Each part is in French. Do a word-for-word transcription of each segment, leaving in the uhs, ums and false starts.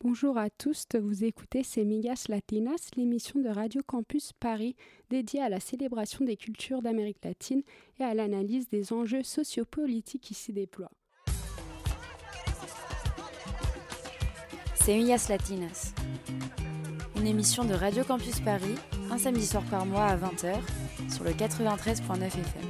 Bonjour à tous, vous écoutez Semillas Latinas, l'émission de Radio Campus Paris dédiée à la célébration des cultures d'Amérique latine et à l'analyse des enjeux sociopolitiques qui s'y déploient. Semillas Latinas, une émission de Radio Campus Paris, un samedi soir par mois à vingt heures, sur le quatre-vingt-treize virgule neuf F M.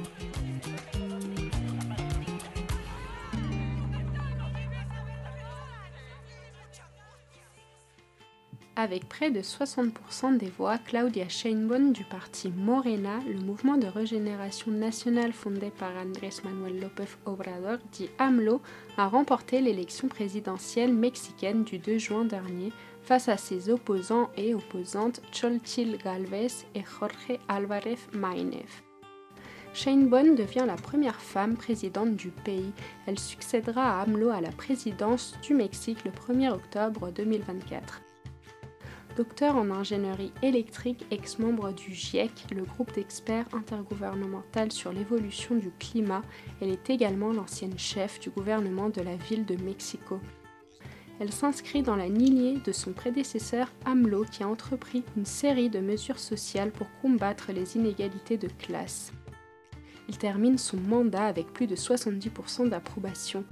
Avec près de soixante pour cent des voix, Claudia Sheinbaum du parti Morena, le mouvement de régénération nationale fondé par Andrés Manuel López Obrador, dit AMLO, a remporté l'élection présidentielle mexicaine du deux juin dernier face à ses opposants et opposantes Xochitl Gálvez et Jorge Álvarez Maínez. Sheinbaum devient la première femme présidente du pays. Elle succédera à AMLO à la présidence du Mexique le premier octobre deux mille vingt-quatre. Docteur en ingénierie électrique, ex-membre du GIEC, le groupe d'experts intergouvernemental sur l'évolution du climat, elle est également l'ancienne chef du gouvernement de la ville de Mexico. Elle s'inscrit dans la lignée de son prédécesseur AMLO qui a entrepris une série de mesures sociales pour combattre les inégalités de classe. Il termine son mandat avec plus de soixante-dix pour cent d'approbation.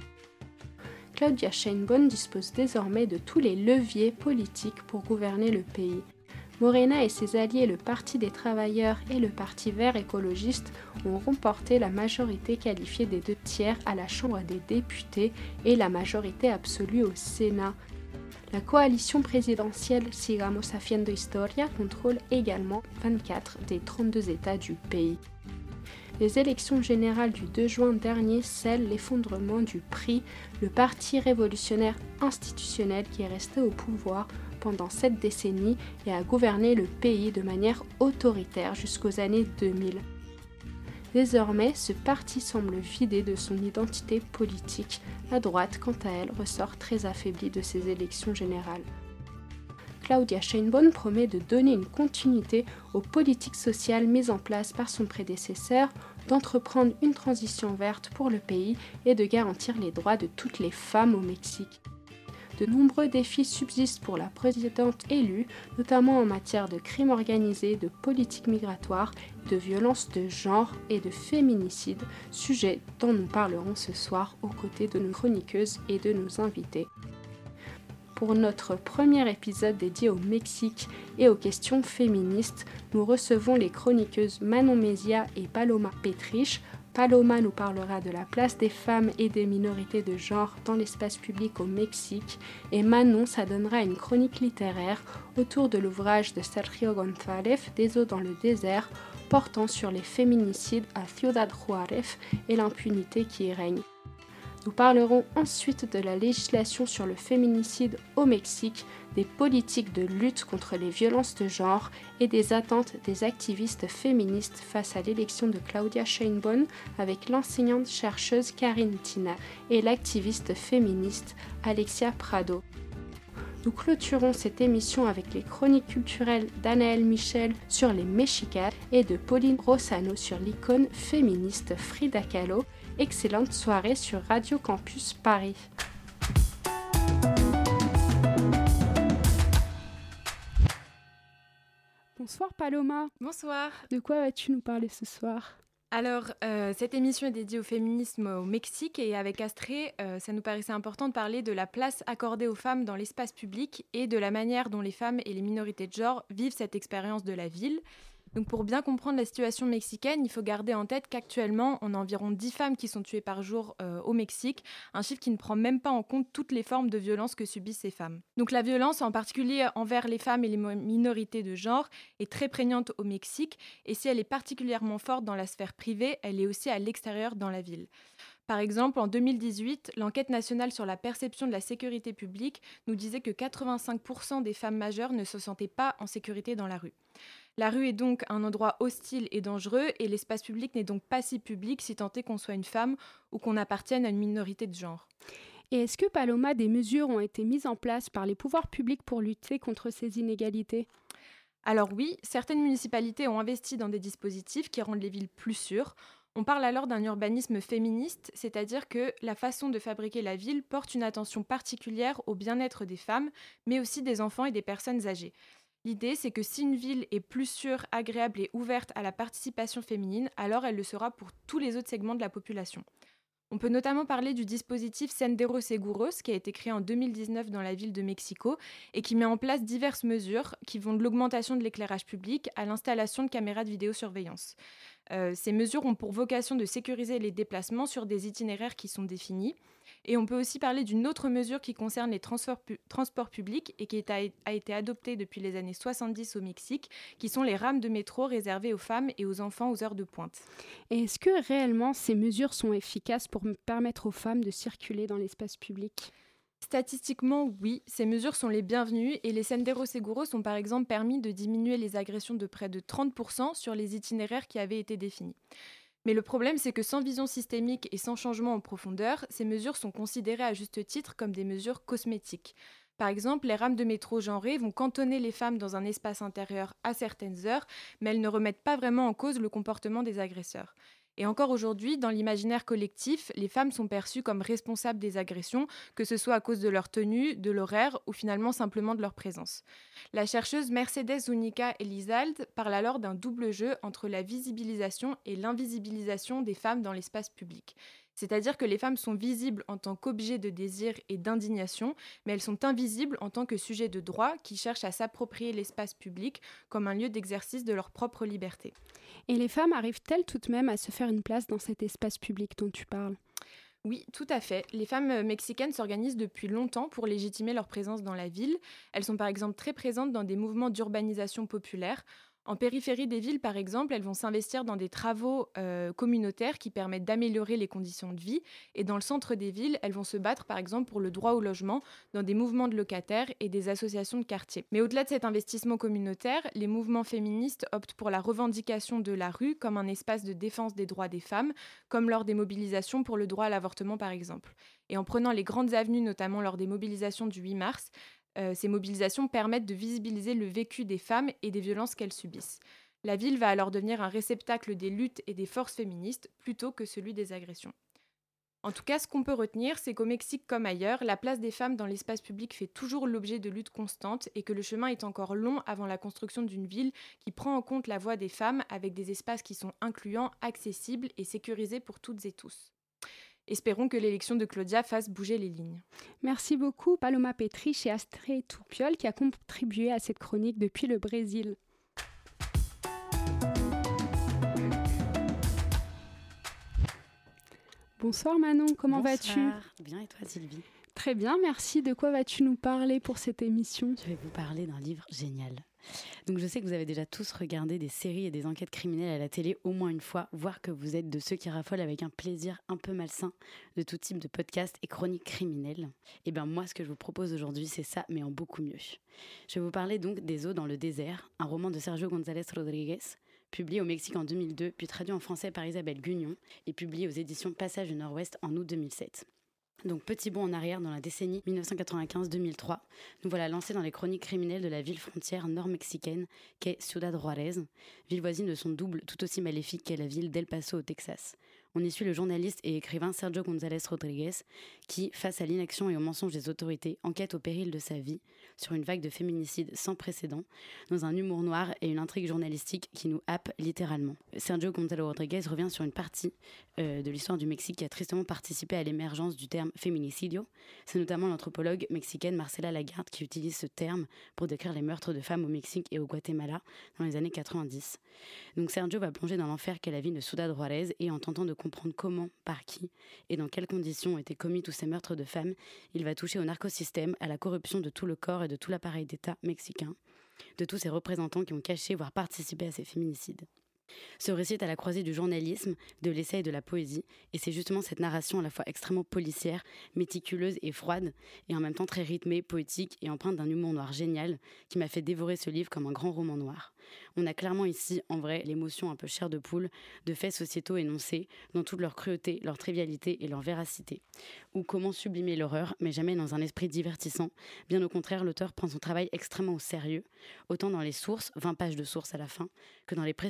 Claudia Sheinbaum dispose désormais de tous les leviers politiques pour gouverner le pays. Morena et ses alliés, le Parti des travailleurs et le Parti vert écologiste, ont remporté la majorité qualifiée des deux tiers à la Chambre des députés et la majorité absolue au Sénat. La coalition présidentielle Sigamos Haciendo Historia contrôle également vingt-quatre des trente-deux États du pays. Les élections générales du deux juin dernier scellent l'effondrement du P R I, le parti révolutionnaire institutionnel qui est resté au pouvoir pendant sept décennies et a gouverné le pays de manière autoritaire jusqu'aux années deux mille. Désormais, ce parti semble vidé de son identité politique. La droite, quant à elle, ressort très affaiblie de ces élections générales. Claudia Sheinbaum promet de donner une continuité aux politiques sociales mises en place par son prédécesseur, d'entreprendre une transition verte pour le pays et de garantir les droits de toutes les femmes au Mexique. De nombreux défis subsistent pour la présidente élue, notamment en matière de crimes organisés, de politique migratoire, de violences de genre et de féminicide, sujet dont nous parlerons ce soir aux côtés de nos chroniqueuses et de nos invités. Pour notre premier épisode dédié au Mexique et aux questions féministes, nous recevons les chroniqueuses Manon Mézia et Paloma Petrich. Paloma nous parlera de la place des femmes et des minorités de genre dans l'espace public au Mexique et Manon s'adonnera à une chronique littéraire autour de l'ouvrage de Sergio González, Des eaux dans le désert, portant sur les féminicides à Ciudad Juárez et l'impunité qui y règne. Nous parlerons ensuite de la législation sur le féminicide au Mexique, des politiques de lutte contre les violences de genre et des attentes des activistes féministes face à l'élection de Claudia Sheinbaum avec l'enseignante-chercheuse Karine Tina et l'activiste féministe Alexia Prado. Nous clôturons cette émission avec les chroniques culturelles d'Anaël Michel sur les Mexicas et de Pauline Rossano sur l'icône féministe Frida Kahlo. Excellente soirée sur Radio Campus Paris. Bonsoir Paloma. Bonsoir. De quoi vas-tu nous parler ce soir ? Alors, euh, cette émission est dédiée au féminisme au Mexique et avec Astrée, euh, ça nous paraissait important de parler de la place accordée aux femmes dans l'espace public et de la manière dont les femmes et les minorités de genre vivent cette expérience de la ville. Donc pour bien comprendre la situation mexicaine, il faut garder en tête qu'actuellement, on a environ dix femmes qui sont tuées par jour euh, au Mexique, un chiffre qui ne prend même pas en compte toutes les formes de violence que subissent ces femmes. Donc la violence, en particulier envers les femmes et les minorités de genre, est très prégnante au Mexique, et si elle est particulièrement forte dans la sphère privée, elle est aussi à l'extérieur dans la ville. Par exemple, en deux mille dix-huit, l'enquête nationale sur la perception de la sécurité publique nous disait que quatre-vingt-cinq pour cent des femmes majeures ne se sentaient pas en sécurité dans la rue. La rue est donc un endroit hostile et dangereux et l'espace public n'est donc pas si public si tant est qu'on soit une femme ou qu'on appartienne à une minorité de genre. Et est-ce que, Paloma, des mesures ont été mises en place par les pouvoirs publics pour lutter contre ces inégalités ? Alors oui, certaines municipalités ont investi dans des dispositifs qui rendent les villes plus sûres. On parle alors d'un urbanisme féministe, c'est-à-dire que la façon de fabriquer la ville porte une attention particulière au bien-être des femmes, mais aussi des enfants et des personnes âgées. L'idée, c'est que si une ville est plus sûre, agréable et ouverte à la participation féminine, alors elle le sera pour tous les autres segments de la population. On peut notamment parler du dispositif Senderos Seguros qui a été créé en deux mille dix-neuf dans la ville de Mexico et qui met en place diverses mesures qui vont de l'augmentation de l'éclairage public à l'installation de caméras de vidéosurveillance. Euh, ces mesures ont pour vocation de sécuriser les déplacements sur des itinéraires qui sont définis. Et on peut aussi parler d'une autre mesure qui concerne les transports, pu- transports publics et qui est, a, a été adoptée depuis les années soixante-dix au Mexique, qui sont les rames de métro réservées aux femmes et aux enfants aux heures de pointe. Et est-ce que réellement ces mesures sont efficaces pour permettre aux femmes de circuler dans l'espace public ? Statistiquement, oui, ces mesures sont les bienvenues et les Senderos Seguros ont par exemple permis de diminuer les agressions de près de trente pour cent sur les itinéraires qui avaient été définis. Mais le problème, c'est que sans vision systémique et sans changement en profondeur, ces mesures sont considérées à juste titre comme des mesures cosmétiques. Par exemple, les rames de métro genrées vont cantonner les femmes dans un espace intérieur à certaines heures, mais elles ne remettent pas vraiment en cause le comportement des agresseurs. Et encore aujourd'hui, dans l'imaginaire collectif, les femmes sont perçues comme responsables des agressions, que ce soit à cause de leur tenue, de l'horaire ou finalement simplement de leur présence. La chercheuse Mercedes Zúñiga Elizalde parle alors d'un double jeu entre la visibilisation et l'invisibilisation des femmes dans l'espace public. C'est-à-dire que les femmes sont visibles en tant qu'objet de désir et d'indignation, mais elles sont invisibles en tant que sujet de droit qui cherchent à s'approprier l'espace public comme un lieu d'exercice de leur propre liberté. Et les femmes arrivent-elles tout de même à se faire une place dans cet espace public dont tu parles ? Oui, tout à fait. Les femmes mexicaines s'organisent depuis longtemps pour légitimer leur présence dans la ville. Elles sont par exemple très présentes dans des mouvements d'urbanisation populaire. En périphérie des villes, par exemple, elles vont s'investir dans des travaux euh, communautaires qui permettent d'améliorer les conditions de vie. Et dans le centre des villes, elles vont se battre, par exemple, pour le droit au logement dans des mouvements de locataires et des associations de quartier. Mais au-delà de cet investissement communautaire, les mouvements féministes optent pour la revendication de la rue comme un espace de défense des droits des femmes, comme lors des mobilisations pour le droit à l'avortement, par exemple. Et en prenant les grandes avenues, notamment lors des mobilisations du huit mars, Euh, ces mobilisations permettent de visibiliser le vécu des femmes et des violences qu'elles subissent. La ville va alors devenir un réceptacle des luttes et des forces féministes plutôt que celui des agressions. En tout cas, ce qu'on peut retenir, c'est qu'au Mexique comme ailleurs, la place des femmes dans l'espace public fait toujours l'objet de luttes constantes et que le chemin est encore long avant la construction d'une ville qui prend en compte la voix des femmes avec des espaces qui sont incluants, accessibles et sécurisés pour toutes et tous. Espérons que l'élection de Claudia fasse bouger les lignes. Merci beaucoup Paloma Petrich et Astrée Toupiol qui a contribué à cette chronique depuis le Brésil. Bonsoir Manon, comment Bonsoir. vas-tu ? Bien, et toi Sylvie ? Très bien, merci. De quoi vas-tu nous parler pour cette émission ? Je vais vous parler d'un livre génial. Donc je sais que vous avez déjà tous regardé des séries et des enquêtes criminelles à la télé au moins une fois, voire que vous êtes de ceux qui raffolent avec un plaisir un peu malsain de tout type de podcasts et chroniques criminelles. Et bien moi, ce que je vous propose aujourd'hui, c'est ça, mais en beaucoup mieux. Je vais vous parler donc des Eaux dans le désert, un roman de Sergio González Rodríguez, publié au Mexique en deux mille deux, puis traduit en français par Isabelle Gugnon et publié aux éditions Passage du Nord-Ouest en août deux mille sept. Donc petit bond en arrière dans la décennie dix-neuf cent quatre-vingt-quinze deux mille trois, nous voilà lancés dans les chroniques criminelles de la ville frontière nord-mexicaine qu'est Ciudad Juárez, ville voisine de son double tout aussi maléfique qu'est la ville d'El Paso au Texas. On y suit le journaliste et écrivain Sergio González Rodríguez qui, face à l'inaction et aux mensonges des autorités, enquête au péril de sa vie sur une vague de féminicides sans précédent, dans un humour noir et une intrigue journalistique qui nous happe littéralement. Sergio González Rodríguez revient sur une partie euh, de l'histoire du Mexique qui a tristement participé à l'émergence du terme féminicidio. C'est notamment l'anthropologue mexicaine Marcela Lagarde qui utilise ce terme pour décrire les meurtres de femmes au Mexique et au Guatemala dans les années quatre-vingt-dix. Donc Sergio va plonger dans l'enfer qu'est la ville de Ciudad Juárez et en tentant de comprendre comment, par qui et dans quelles conditions ont été commis tous ces meurtres de femmes, il va toucher au narcosystème, à la corruption de tout le corps et de tout l'appareil d'État mexicain, de tous ces représentants qui ont caché voire participé à ces féminicides. Ce récit est à la croisée du journalisme, de l'essai et de la poésie, et c'est justement cette narration à la fois extrêmement policière, méticuleuse et froide, et en même temps très rythmée, poétique et empreinte d'un humour noir génial, qui m'a fait dévorer ce livre comme un grand roman noir. On a clairement ici, en vrai, l'émotion un peu chair de poule de faits sociétaux énoncés, dans toute leur cruauté, leur trivialité et leur véracité. Ou comment sublimer l'horreur, mais jamais dans un esprit divertissant. Bien au contraire, l'auteur prend son travail extrêmement au sérieux, autant dans les sources, vingt pages de sources à la fin, que dans les précisions des rapports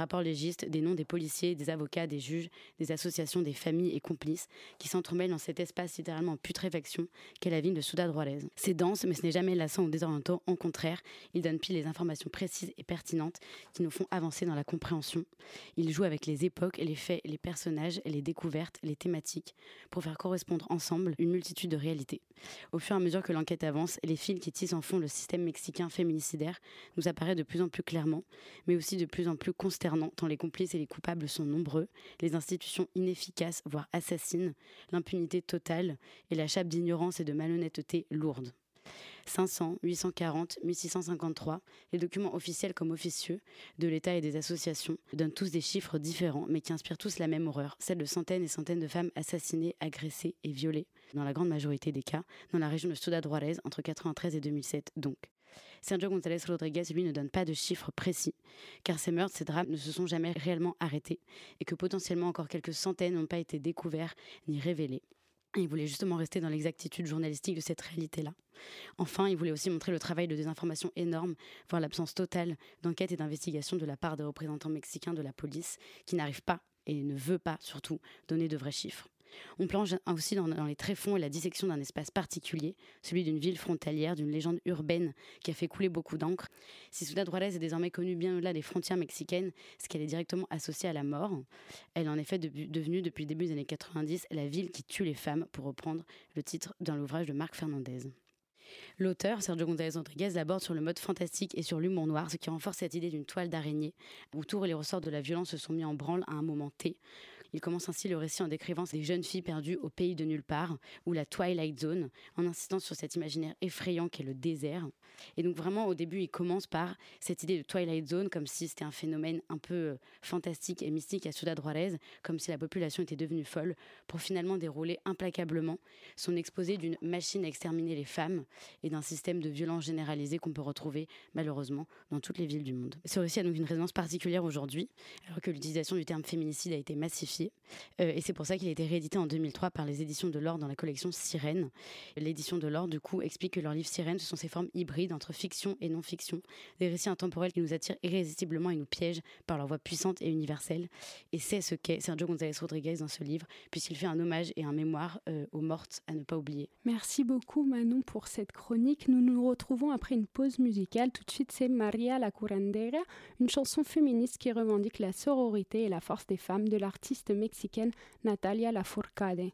rapports légistes, des noms des policiers, des avocats, des juges, des associations, des familles et complices qui s'entremêlent dans cet espace littéralement en putréfaction qu'est la ville de Ciudad Juárez. C'est dense, mais ce n'est jamais lassant ou désorientant. Au contraire, il donne pile les informations précises et pertinentes qui nous font avancer dans la compréhension. Il joue avec les époques, les faits, les personnages, les découvertes, les thématiques pour faire correspondre ensemble une multitude de réalités. Au fur et à mesure que l'enquête avance, les fils qui tissent en fond le système mexicain féminicidaire nous apparaissent de plus en plus clairement, mais aussi de plus en plus consternants tant les complices et les coupables sont nombreux, les institutions inefficaces, voire assassines, l'impunité totale et la chape d'ignorance et de malhonnêteté lourde. cinq cents, huit cent quarante, mille six cent cinquante-trois, les documents officiels comme officieux de l'État et des associations donnent tous des chiffres différents mais qui inspirent tous la même horreur, celle de centaines et centaines de femmes assassinées, agressées et violées, dans la grande majorité des cas, dans la région de Ciudad Juárez entre quatre-vingt-treize et deux mille sept donc. Sergio González Rodríguez, lui, ne donne pas de chiffres précis, car ces meurtres, ces drames ne se sont jamais réellement arrêtés et que potentiellement encore quelques centaines n'ont pas été découverts ni révélés. Et il voulait justement rester dans l'exactitude journalistique de cette réalité-là. Enfin, il voulait aussi montrer le travail de désinformation énorme, voire l'absence totale d'enquête et d'investigation de la part des représentants mexicains de la police, qui n'arrivent pas, et ne veut pas surtout, donner de vrais chiffres. On plonge aussi dans, dans les tréfonds et la dissection d'un espace particulier, celui d'une ville frontalière, d'une légende urbaine qui a fait couler beaucoup d'encre. Si Ciudad Juárez est désormais connue bien au-delà des frontières mexicaines, c'est qu'elle est directement associée à la mort. Elle est en effet de, devenue depuis le début des années quatre-vingt-dix la ville qui tue les femmes, pour reprendre le titre d'un ouvrage de Marc Fernandez. L'auteur, Sergio González Rodríguez, l'aborde sur le mode fantastique et sur l'humour noir, ce qui renforce cette idée d'une toile d'araignée où tous les ressorts de la violence se sont mis en branle à un moment T. Il commence ainsi le récit en décrivant ces jeunes filles perdues au pays de nulle part, ou la Twilight Zone, en insistant sur cet imaginaire effrayant qu'est le désert. Et donc vraiment, au début, il commence par cette idée de Twilight Zone, comme si c'était un phénomène un peu fantastique et mystique à Ciudad Juárez, comme si la population était devenue folle, pour finalement dérouler implacablement son exposé d'une machine à exterminer les femmes et d'un système de violence généralisée qu'on peut retrouver, malheureusement, dans toutes les villes du monde. Ce récit a donc une résonance particulière aujourd'hui, alors que l'utilisation du terme féminicide a été massifiée. Euh, et c'est pour ça qu'il a été réédité en deux mille trois par les éditions de l'Or dans la collection Sirène. L'édition de l'Or, du coup, explique que leur livre Sirène, ce sont ces formes hybrides entre fiction et non-fiction, des récits intemporels qui nous attirent irrésistiblement et nous piègent par leur voix puissante et universelle. Et c'est ce qu'est Sergio González Rodríguez dans ce livre, puisqu'il fait un hommage et un mémoire euh, aux mortes à ne pas oublier. Merci beaucoup Manon pour cette chronique. Nous nous retrouvons après une pause musicale. Tout de suite, c'est María la Curandera, une chanson féministe qui revendique la sororité et la force des femmes de l'artiste mexicaine Natalia Lafourcade.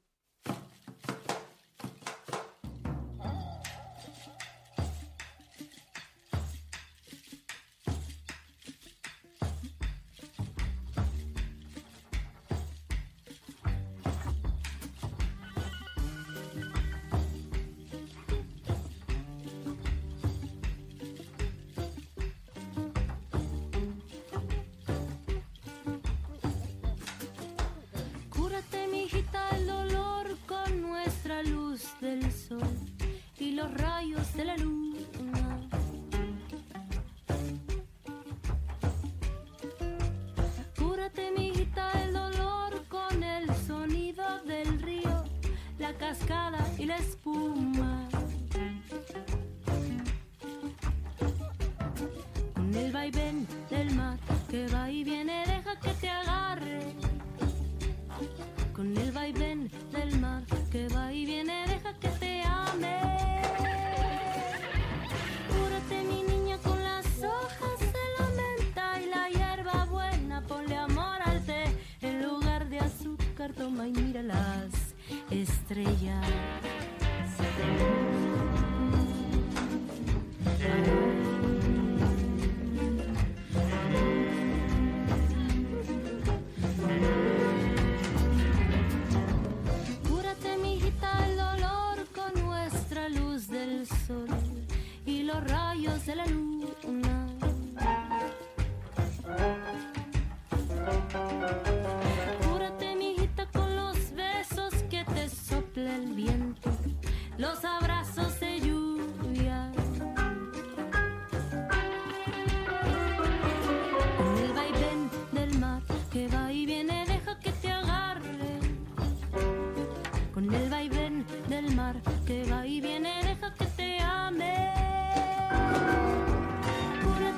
Del sol y los rayos de la luna. Cúrate, mijita, el dolor con el sonido del río, la cascada y la espuma. Con el vaivén del mar que va y viene, deja que te agarre. Con el vaivén del mar que va y viene, deja que te ame. Cúrate, mi niña, con las hojas de la menta y la hierba buena. Ponle amor al té, en lugar de azúcar toma y mira las estrellas. Y los rayos de la luna. Cúrate, mijita, con los besos que te sopla el viento, los abrazos de lluvia. Con el vaivén del mar que va y viene, deja que te agarre. Con el vaivén del mar que va y viene, deja que te ame. Cúrate,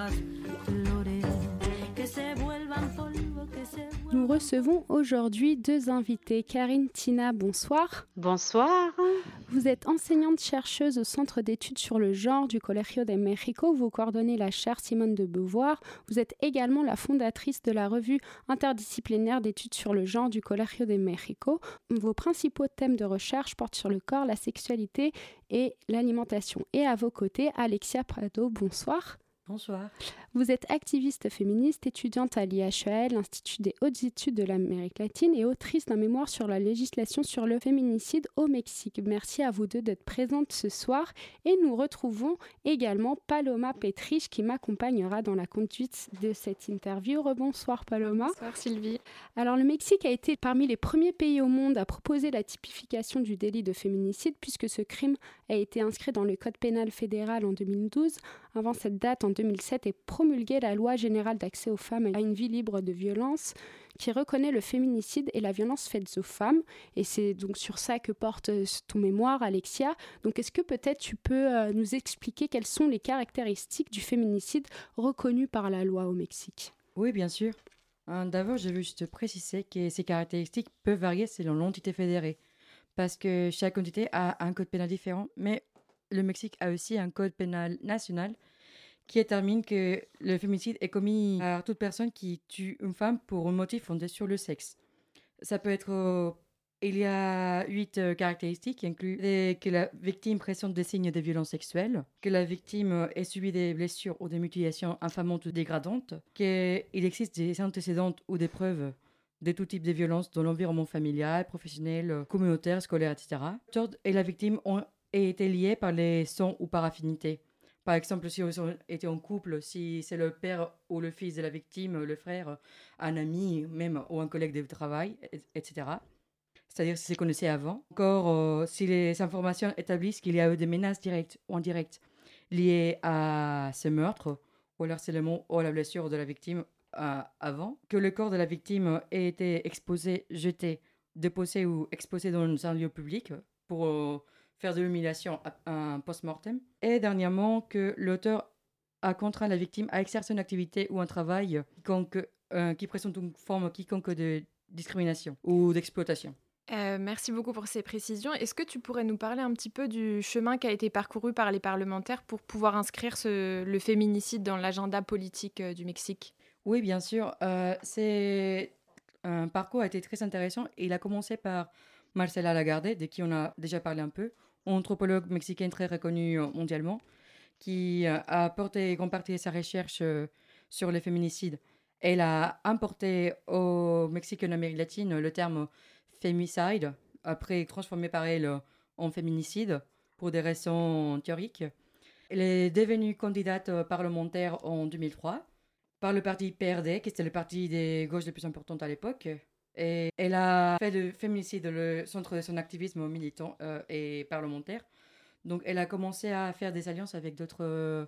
flores que se vuelvan polvo, que se vuelvan. Nous recevons aujourd'hui deux invités. Karine Tina, bonsoir. Bonsoir. Vous êtes enseignante-chercheuse au Centre d'études sur le genre du Colegio de México. Vous coordonnez la chaire Simone de Beauvoir. Vous êtes également la fondatrice de la revue interdisciplinaire d'études sur le genre du Colegio de México. Vos principaux thèmes de recherche portent sur le corps, la sexualité et l'alimentation. Et à vos côtés, Alexia Prado, bonsoir. Bonsoir. Vous êtes activiste féministe, étudiante à l'I H E L, l'Institut des hautes études de l'Amérique latine, et autrice d'un mémoire sur la législation sur le féminicide au Mexique. Merci à vous deux d'être présentes ce soir. Et nous retrouvons également Paloma Petrich qui m'accompagnera dans la conduite de cette interview. Rebonsoir Paloma. Bonsoir Sylvie. Alors le Mexique a été parmi les premiers pays au monde à proposer la typification du délit de féminicide puisque ce crime a été inscrit dans le Code pénal fédéral en deux mille douze. Avant cette date, en deux mille sept, est promulguée la Loi générale d'accès aux femmes à une vie libre de violence qui reconnaît le féminicide et la violence faite aux femmes. Et c'est donc sur ça que porte ton mémoire, Alexia. Donc est-ce que peut-être tu peux euh, nous expliquer quelles sont les caractéristiques du féminicide reconnu par la loi au Mexique ? Oui, bien sûr. Euh, D'abord, je veux juste préciser que ces caractéristiques peuvent varier selon l'entité fédérée, parce que chaque entité a un code pénal différent, mais le Mexique a aussi un code pénal national qui détermine que le féminicide est commis par toute personne qui tue une femme pour un motif fondé sur le sexe. Ça peut être... euh, il y a huit euh, caractéristiques qui incluent les- que la victime présente des signes de violence sexuelle, que la victime euh, ait subi des blessures ou des mutilations infamantes ou dégradantes, qu'il existe des antécédents ou des preuves de tout type de violence dans l'environnement familial, professionnel, euh, communautaire, scolaire, et cetera. L'auteur et la victime ont été liés par les sangs ou par affinité. Par exemple, si ils ont été en couple, si c'est le père ou le fils de la victime, le frère, un ami, même ou un collègue de travail, et- etc. C'est-à-dire si se connaissaient avant. Encore, euh, si les informations établissent qu'il y a eu des menaces directes ou indirectes liées à ce meurtre, ou alors c'est le mot ou la blessure de la victime euh, avant, que le corps de la victime ait été exposé, jeté, déposé ou exposé dans un lieu public pour euh, faire de l'humiliation à un post-mortem. Et dernièrement, que l'auteur a contraint la victime à exercer une activité ou un travail quiconque, euh, qui présente une forme quiconque de discrimination ou d'exploitation. Euh, merci beaucoup pour ces précisions. Est-ce que tu pourrais nous parler un petit peu du chemin qui a été parcouru par les parlementaires pour pouvoir inscrire ce- le féminicide dans l'agenda politique euh, du Mexique ? Oui, bien sûr. Euh, c'est un parcours a été très intéressant. Il a commencé par Marcela Lagarde, de qui on a déjà parlé un peu, anthropologue mexicaine très reconnue euh, mondialement, qui euh, a apporté grande partie de sa recherche euh, sur les féminicides. Elle a importé au Mexique et en Amérique latine le terme femicide, après transformé par elle euh, en féminicide pour des raisons théoriques. Elle est devenue candidate euh, parlementaire en deux mille trois par le parti P R D, qui était le parti des gauches le plus important à l'époque. Et elle a fait de féminicide le centre de son activisme militant euh, et parlementaire. Donc elle a commencé à faire des alliances avec d'autres euh,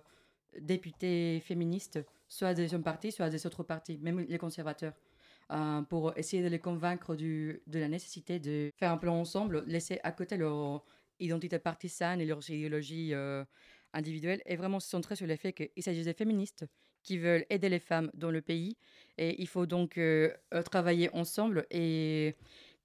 députés féministes, soit de son parti, soit des autres partis, même les conservateurs, euh, pour essayer de les convaincre du, de la nécessité de faire un plan ensemble, laisser à côté leur identité partisane et leur idéologie euh, individuelle, et vraiment se centrer sur le fait qu'il s'agit de féministes qui veulent aider les femmes dans le pays. Et il faut donc euh, euh, travailler ensemble et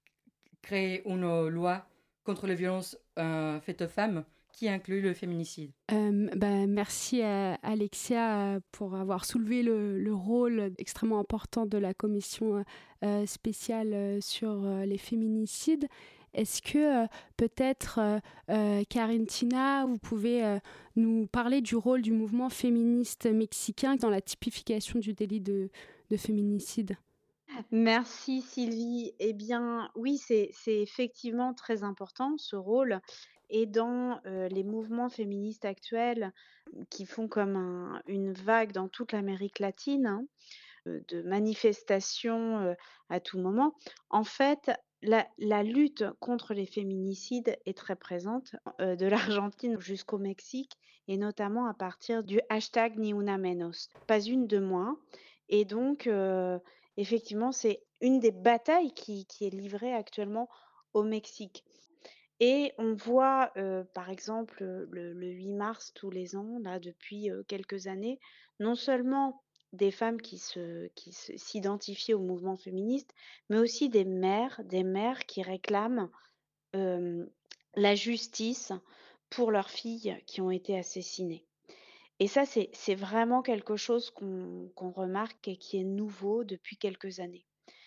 créer une loi contre les violences euh, faites aux femmes qui inclut le féminicide. Euh, bah, merci à Alexia euh, pour avoir soulevé le, le rôle extrêmement important de la commission euh, spéciale euh, sur euh, les féminicides. Est-ce que euh, peut-être, euh, euh, Karine Tina, vous pouvez euh, nous parler du rôle du mouvement féministe mexicain dans la typification du délit de, de féminicide ? Merci Sylvie. Eh bien, oui, c'est c'est effectivement très important ce rôle. Et dans euh, les mouvements féministes actuels qui font comme un- une vague dans toute l'Amérique latine, hein, euh, de manifestations euh, à tout moment, en fait, la, la lutte contre les féminicides est très présente, euh, de l'Argentine jusqu'au Mexique, et notamment à partir du hashtag Ni Una Menos, pas une de moins. Et donc, euh, effectivement, c'est une des batailles qui, qui est livrée actuellement au Mexique. Et on voit, heu, par exemple, heu, le le huit mars tous les ans, là, depuis, heu, quelques années, non seulement des femmes qui se qui se s'identifiaient au mouvement féministe, mais aussi des mères des mères qui réclament, hem, la justice pour leurs filles qui ont été assassinées. Et ça, c'est c'est vraiment quelque chose qu'on qu'on remarque et qui est nouveau depuis quelques années.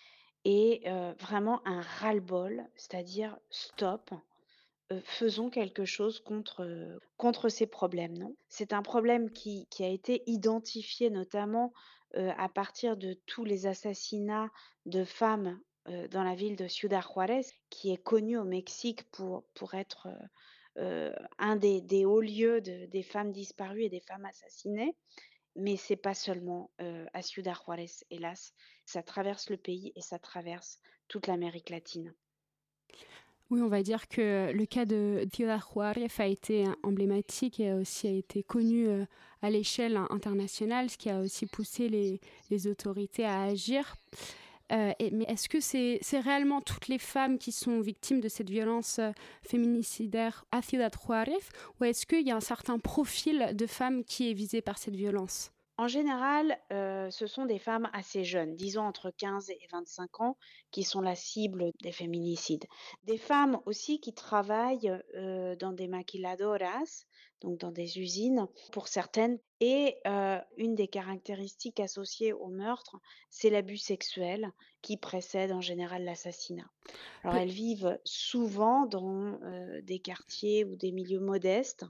Et heu, vraiment un ras-le-bol, c'est-à-dire: «Stop, heu, faisons quelque chose contre, heu, contre ces problèmes», non? C'est un problème qui qui a été identifié notamment, heu, à partir de tous les assassinats de femmes, heu, dans la ville de Ciudad Juárez, qui est connue au Mexique pour pour être, heu heu, un des des hauts lieux de des femmes disparues et des femmes assassinées. Mais c'est pas seulement, heu, à Ciudad Juárez, hélas. Ça traverse le pays et ça traverse toute l'Amérique latine. Oui, on va dire que le cas de Ciudad Juárez a été emblématique et a aussi a été connu euh, à l'échelle internationale, ce qui a aussi poussé les, les autorités à agir. Euh, et, mais est-ce que c'est, c'est réellement toutes les femmes qui sont victimes de cette violence euh, féminicidaire à Ciudad Juárez, ou est-ce qu'il y a un certain profil de femmes qui est visé par cette violence? En général, heu, ce sont des femmes assez jeunes, disons entre quinze et vingt-cinq ans, qui sont la cible des féminicides. Des femmes aussi qui travaillent, heu, dans des maquiladoras, donc dans des usines pour certaines et heu, une des caractéristiques associées au meurtre, c'est l'abus sexuel qui précède en général l'assassinat. Alors Pe- elles vivent souvent dans, heu, des quartiers ou des milieux modestes,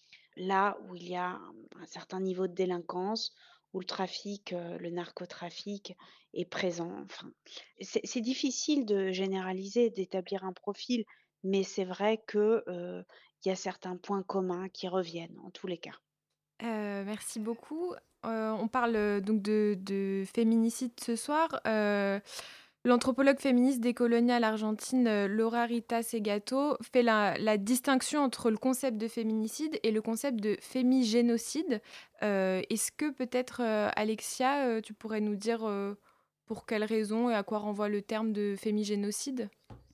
là où il y a un un certain niveau de délinquance, où le trafic, heu, le narcotrafic est présent, enfin, c'est c'est difficile de généraliser, d'établir un profil, mais c'est vrai que, heu, il y a certains points communs qui reviennent en tous les cas. Heu, merci beaucoup. Heu, on parle, heu, donc de de féminicide ce soir. Heu, l'anthropologue féministe décoloniale argentine, heu, Laura Rita Segato fait la la distinction entre le concept de féminicide et le concept de fémigénocide. Heu, est-ce que peut-être, heu, Alexia, heu, tu pourrais nous dire, heu, pour quelles raisons et à quoi renvoie le terme de fémigénocide?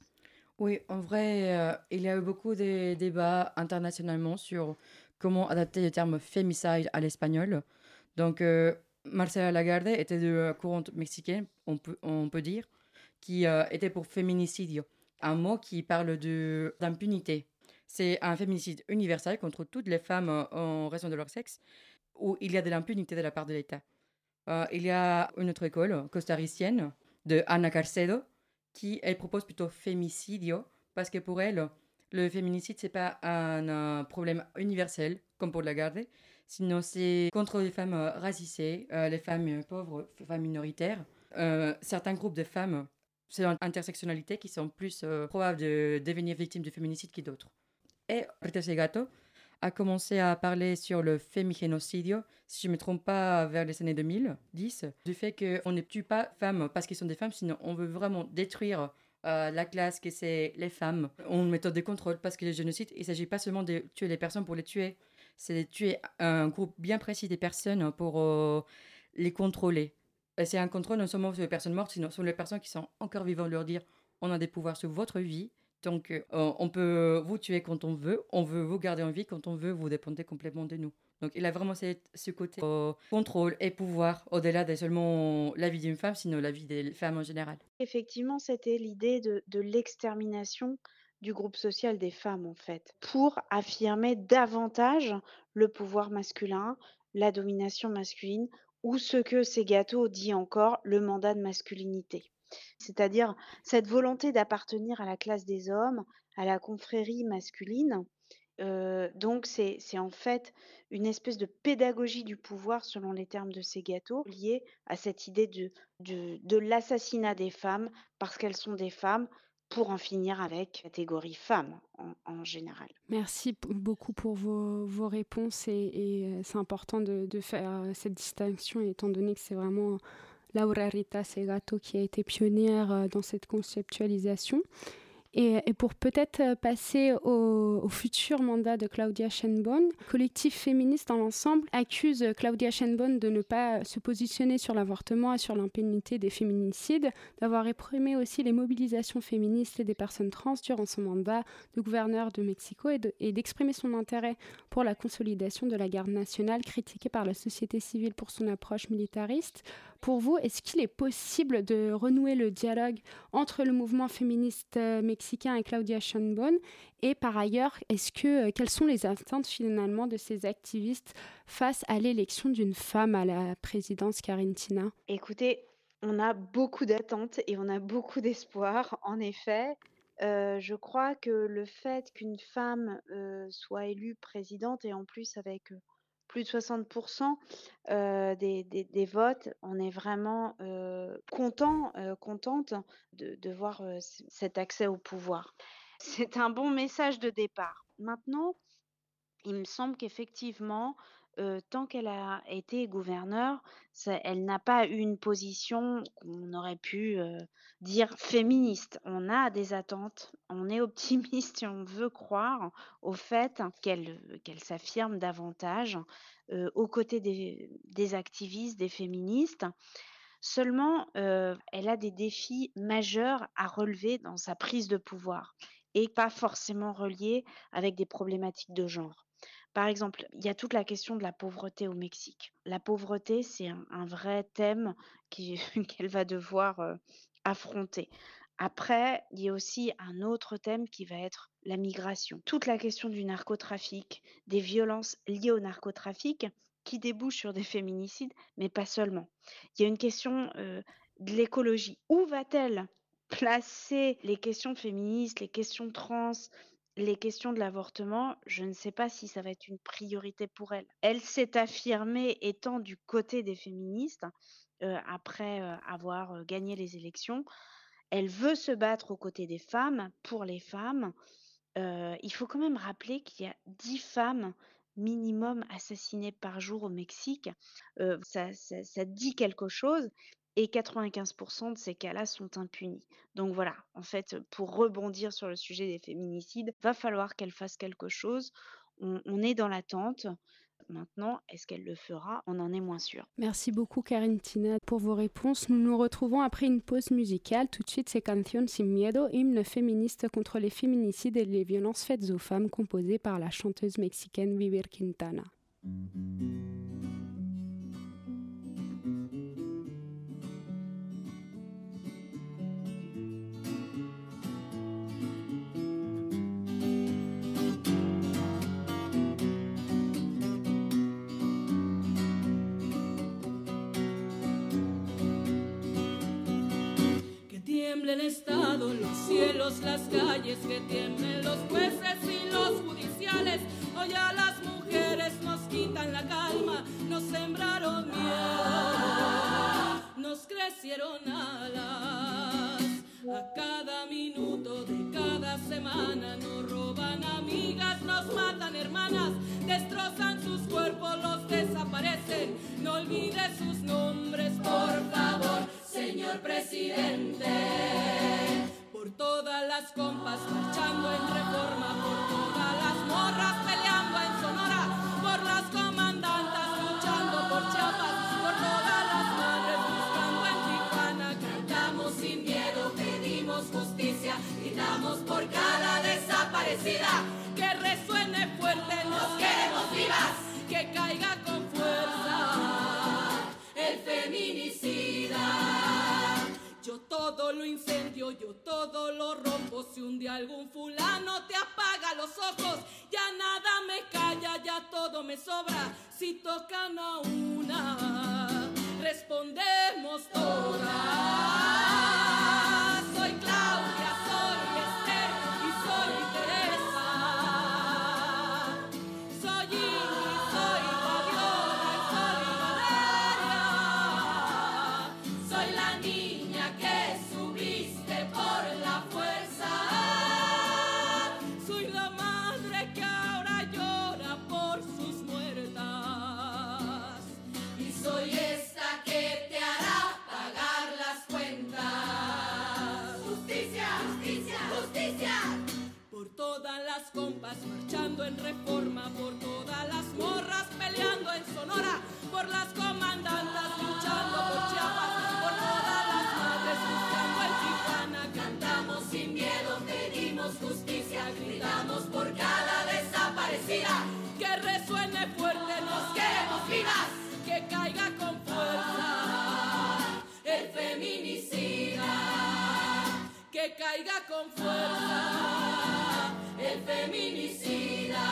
Oui, en vrai, euh, il y a eu beaucoup de débats internationalement sur comment adapter le terme femicide à l'espagnol. Donc, euh, Marcela Lagarde était de la courante mexicaine, on peut, on peut dire, qui euh, était pour féminicidio, un mot qui parle de d'impunité. C'est un féminicide universel contre toutes les femmes euh, en raison de leur sexe, où il y a de l'impunité de la part de l'État. Euh, il y a une autre école costaricienne de Ana Carcedo qui elle propose plutôt fémicidio parce que pour elle, le féminicide c'est pas un, un problème universel comme pour Lagarde, sinon c'est contre les femmes euh, racisées, euh, les femmes euh, pauvres, les femmes minoritaires, euh, certains groupes de femmes, c'est l'intersectionnalité qui sont plus euh, probables de devenir victimes de féminicide que d'autres. Et Rita Segato a commencé à parler sur le fémigénocidio, si je ne me trompe pas, vers les années deux mille dix, du fait qu'on ne tue pas femmes parce qu'elles sont des femmes, sinon on veut vraiment détruire euh, la classe que c'est les femmes. On méthode de contrôle parce que le génocide, il ne s'agit pas seulement de tuer les personnes pour les tuer, c'est de tuer un groupe bien précis de personnes pour euh, les contrôler. Et c'est un contrôle non seulement sur les personnes mortes, sinon sur les personnes qui sont encore vivantes, leur dire on a des pouvoirs sur votre vie. Donc, euh, on peut vous tuer quand on veut, on veut vous garder en vie quand on veut, vous dépendez complètement de nous. Donc, il a vraiment cette- ce côté euh, contrôle et pouvoir au-delà de seulement la vie d'une femme, sinon la vie des femmes en général. Effectivement, c'était l'idée de de l'extermination du groupe social des femmes, en fait, pour affirmer davantage le pouvoir masculin, la domination masculine ou ce que Segato dit encore, le mandat de masculinité. C'est-à-dire cette volonté d'appartenir à la classe des hommes, à la confrérie masculine. Heu, donc c'est c'est en fait une espèce de pédagogie du pouvoir selon les termes de Segato, liée à cette idée de de de l'assassinat des femmes parce qu'elles sont des femmes, pour en finir avec la catégorie femme en en général. Merci p- beaucoup pour vos, vos réponses et, et, euh, c'est important de, de faire euh, cette distinction étant donné que c'est vraiment Laura Rita Segato qui a été pionnière euh, dans cette conceptualisation. Et, et pour peut-être passer au, au futur mandat de Claudia Sheinbaum, le collectif féministe dans l'ensemble accuse Claudia Sheinbaum de ne pas se positionner sur l'avortement et sur l'impunité des féminicides, d'avoir réprimé aussi les mobilisations féministes et des personnes trans durant son mandat de gouverneur de Mexico et, de, et d'exprimer son intérêt pour la consolidation de la garde nationale critiquée par la société civile pour son approche militariste. Pour vous, est-ce qu'il est possible de renouer le dialogue entre le mouvement féministe mexicain et Claudia Sheinbaum? Et par ailleurs, est-ce que, quelles sont les attentes finalement de ces activistes face à l'élection d'une femme à la présidence, Karintina? Écoutez, on a beaucoup d'attentes et on a beaucoup d'espoir, en effet. Euh, je crois que le fait qu'une femme euh, soit élue présidente, et en plus avec euh, plus de soixante pour cent euh, des, des- des votes, on est vraiment euh, content, euh, contente de, de voir euh, c- cet accès au pouvoir. C'est un bon message de départ. Maintenant, il me semble qu'effectivement, heu, tant qu'elle a été gouverneure, ça elle n'a pas eu une position qu'on aurait pu, heu, dire féministe. On a des attentes, on est optimiste et on veut croire au fait qu'elle, qu'elle s'affirme davantage, heu, aux côtés des des activistes, des féministes. Seulement, heu, elle a des défis majeurs à relever dans sa prise de pouvoir et pas forcément reliés avec des problématiques de genre. Par exemple, il y a toute la question de la pauvreté au Mexique. La pauvreté, c'est un un vrai thème qui qu'elle va devoir, heu, affronter. Après, il y a aussi un autre thème qui va être la migration. Toute la question du narcotrafic, des violences liées au narcotrafic qui débouchent sur des féminicides, mais pas seulement. Il y a une question, heu, de l'écologie. Où va-t-elle placer les questions féministes, les questions trans, les questions de l'avortement? Je ne sais pas si ça va être une priorité pour elle. Elle s'est affirmée étant du côté des féministes, heu, après, heu, avoir, heu, gagné les élections. Elle veut se battre aux côtés des femmes, pour les femmes. Heu, il faut quand même rappeler qu'il y a dix femmes minimum assassinées par jour au Mexique. Heu, ça ça ça dit quelque chose et quatre-vingt-quinze de ces cas-là sont impunis. Donc voilà, en fait, pour rebondir sur le sujet des féminicides, va falloir qu'elle fasse quelque chose. On on est dans l'attente. Maintenant, est-ce qu'elle le fera? On en est moins sûr. Merci beaucoup Karintina pour vos réponses. Nous nous retrouvons après une pause musicale. Tout de suite, c'est Canción Sin Miedo, hymne féministe contre les féminicides et les violences faites aux femmes, composée par la chanteuse mexicaine Vivir Quintana. Tiemble el Estado, los cielos, las calles, que tiemblen los jueces y los judiciales. Hoy a las mujeres nos quitan la calma, nos sembraron miedo, nos crecieron alas. A cada minuto de cada semana nos roban amigas, nos matan hermanas, destrozan sus cuerpos, los desaparecen. No olvide sus nombres, por favor, señor presidente. Por todas las compas marchando en Reforma, por todas las morras peleando en Sonora, por las comandantas luchando por Chiapas, por todas las madres buscando en Tijuana. Cantamos sin miedo, pedimos justicia, gritamos por cada desaparecida. Que resuene fuerte, nos queremos vivas, que caiga con fuerza el feminicida. Yo todo lo incendio, yo todo lo rompo. Si un día algún fulano te apaga los ojos, ya nada me calla, ya todo me sobra. Si tocan a una, respondemos todas. Soy Claudia, soy Esther y soy Teresa. Soy Ingrid, soy Fabiola y soy Valeria. Soy la niña que subiste por la fuerza. Soy la madre que ahora llora por sus muertas. Y soy esta que te hará pagar las cuentas. justicia. Por todas las compas marchando en Reforma, por todas las morras peleando en Sonora, por las comandantas luchando por Chiapas, por todas las madres buscando en Tijuana. Cantamos sin miedo, pedimos justicia, gritamos por cada desaparecida. Que resuene fuerte, nos queremos vivas, que caiga con fuerza el feminicida, que caiga con fuerza el feminicida.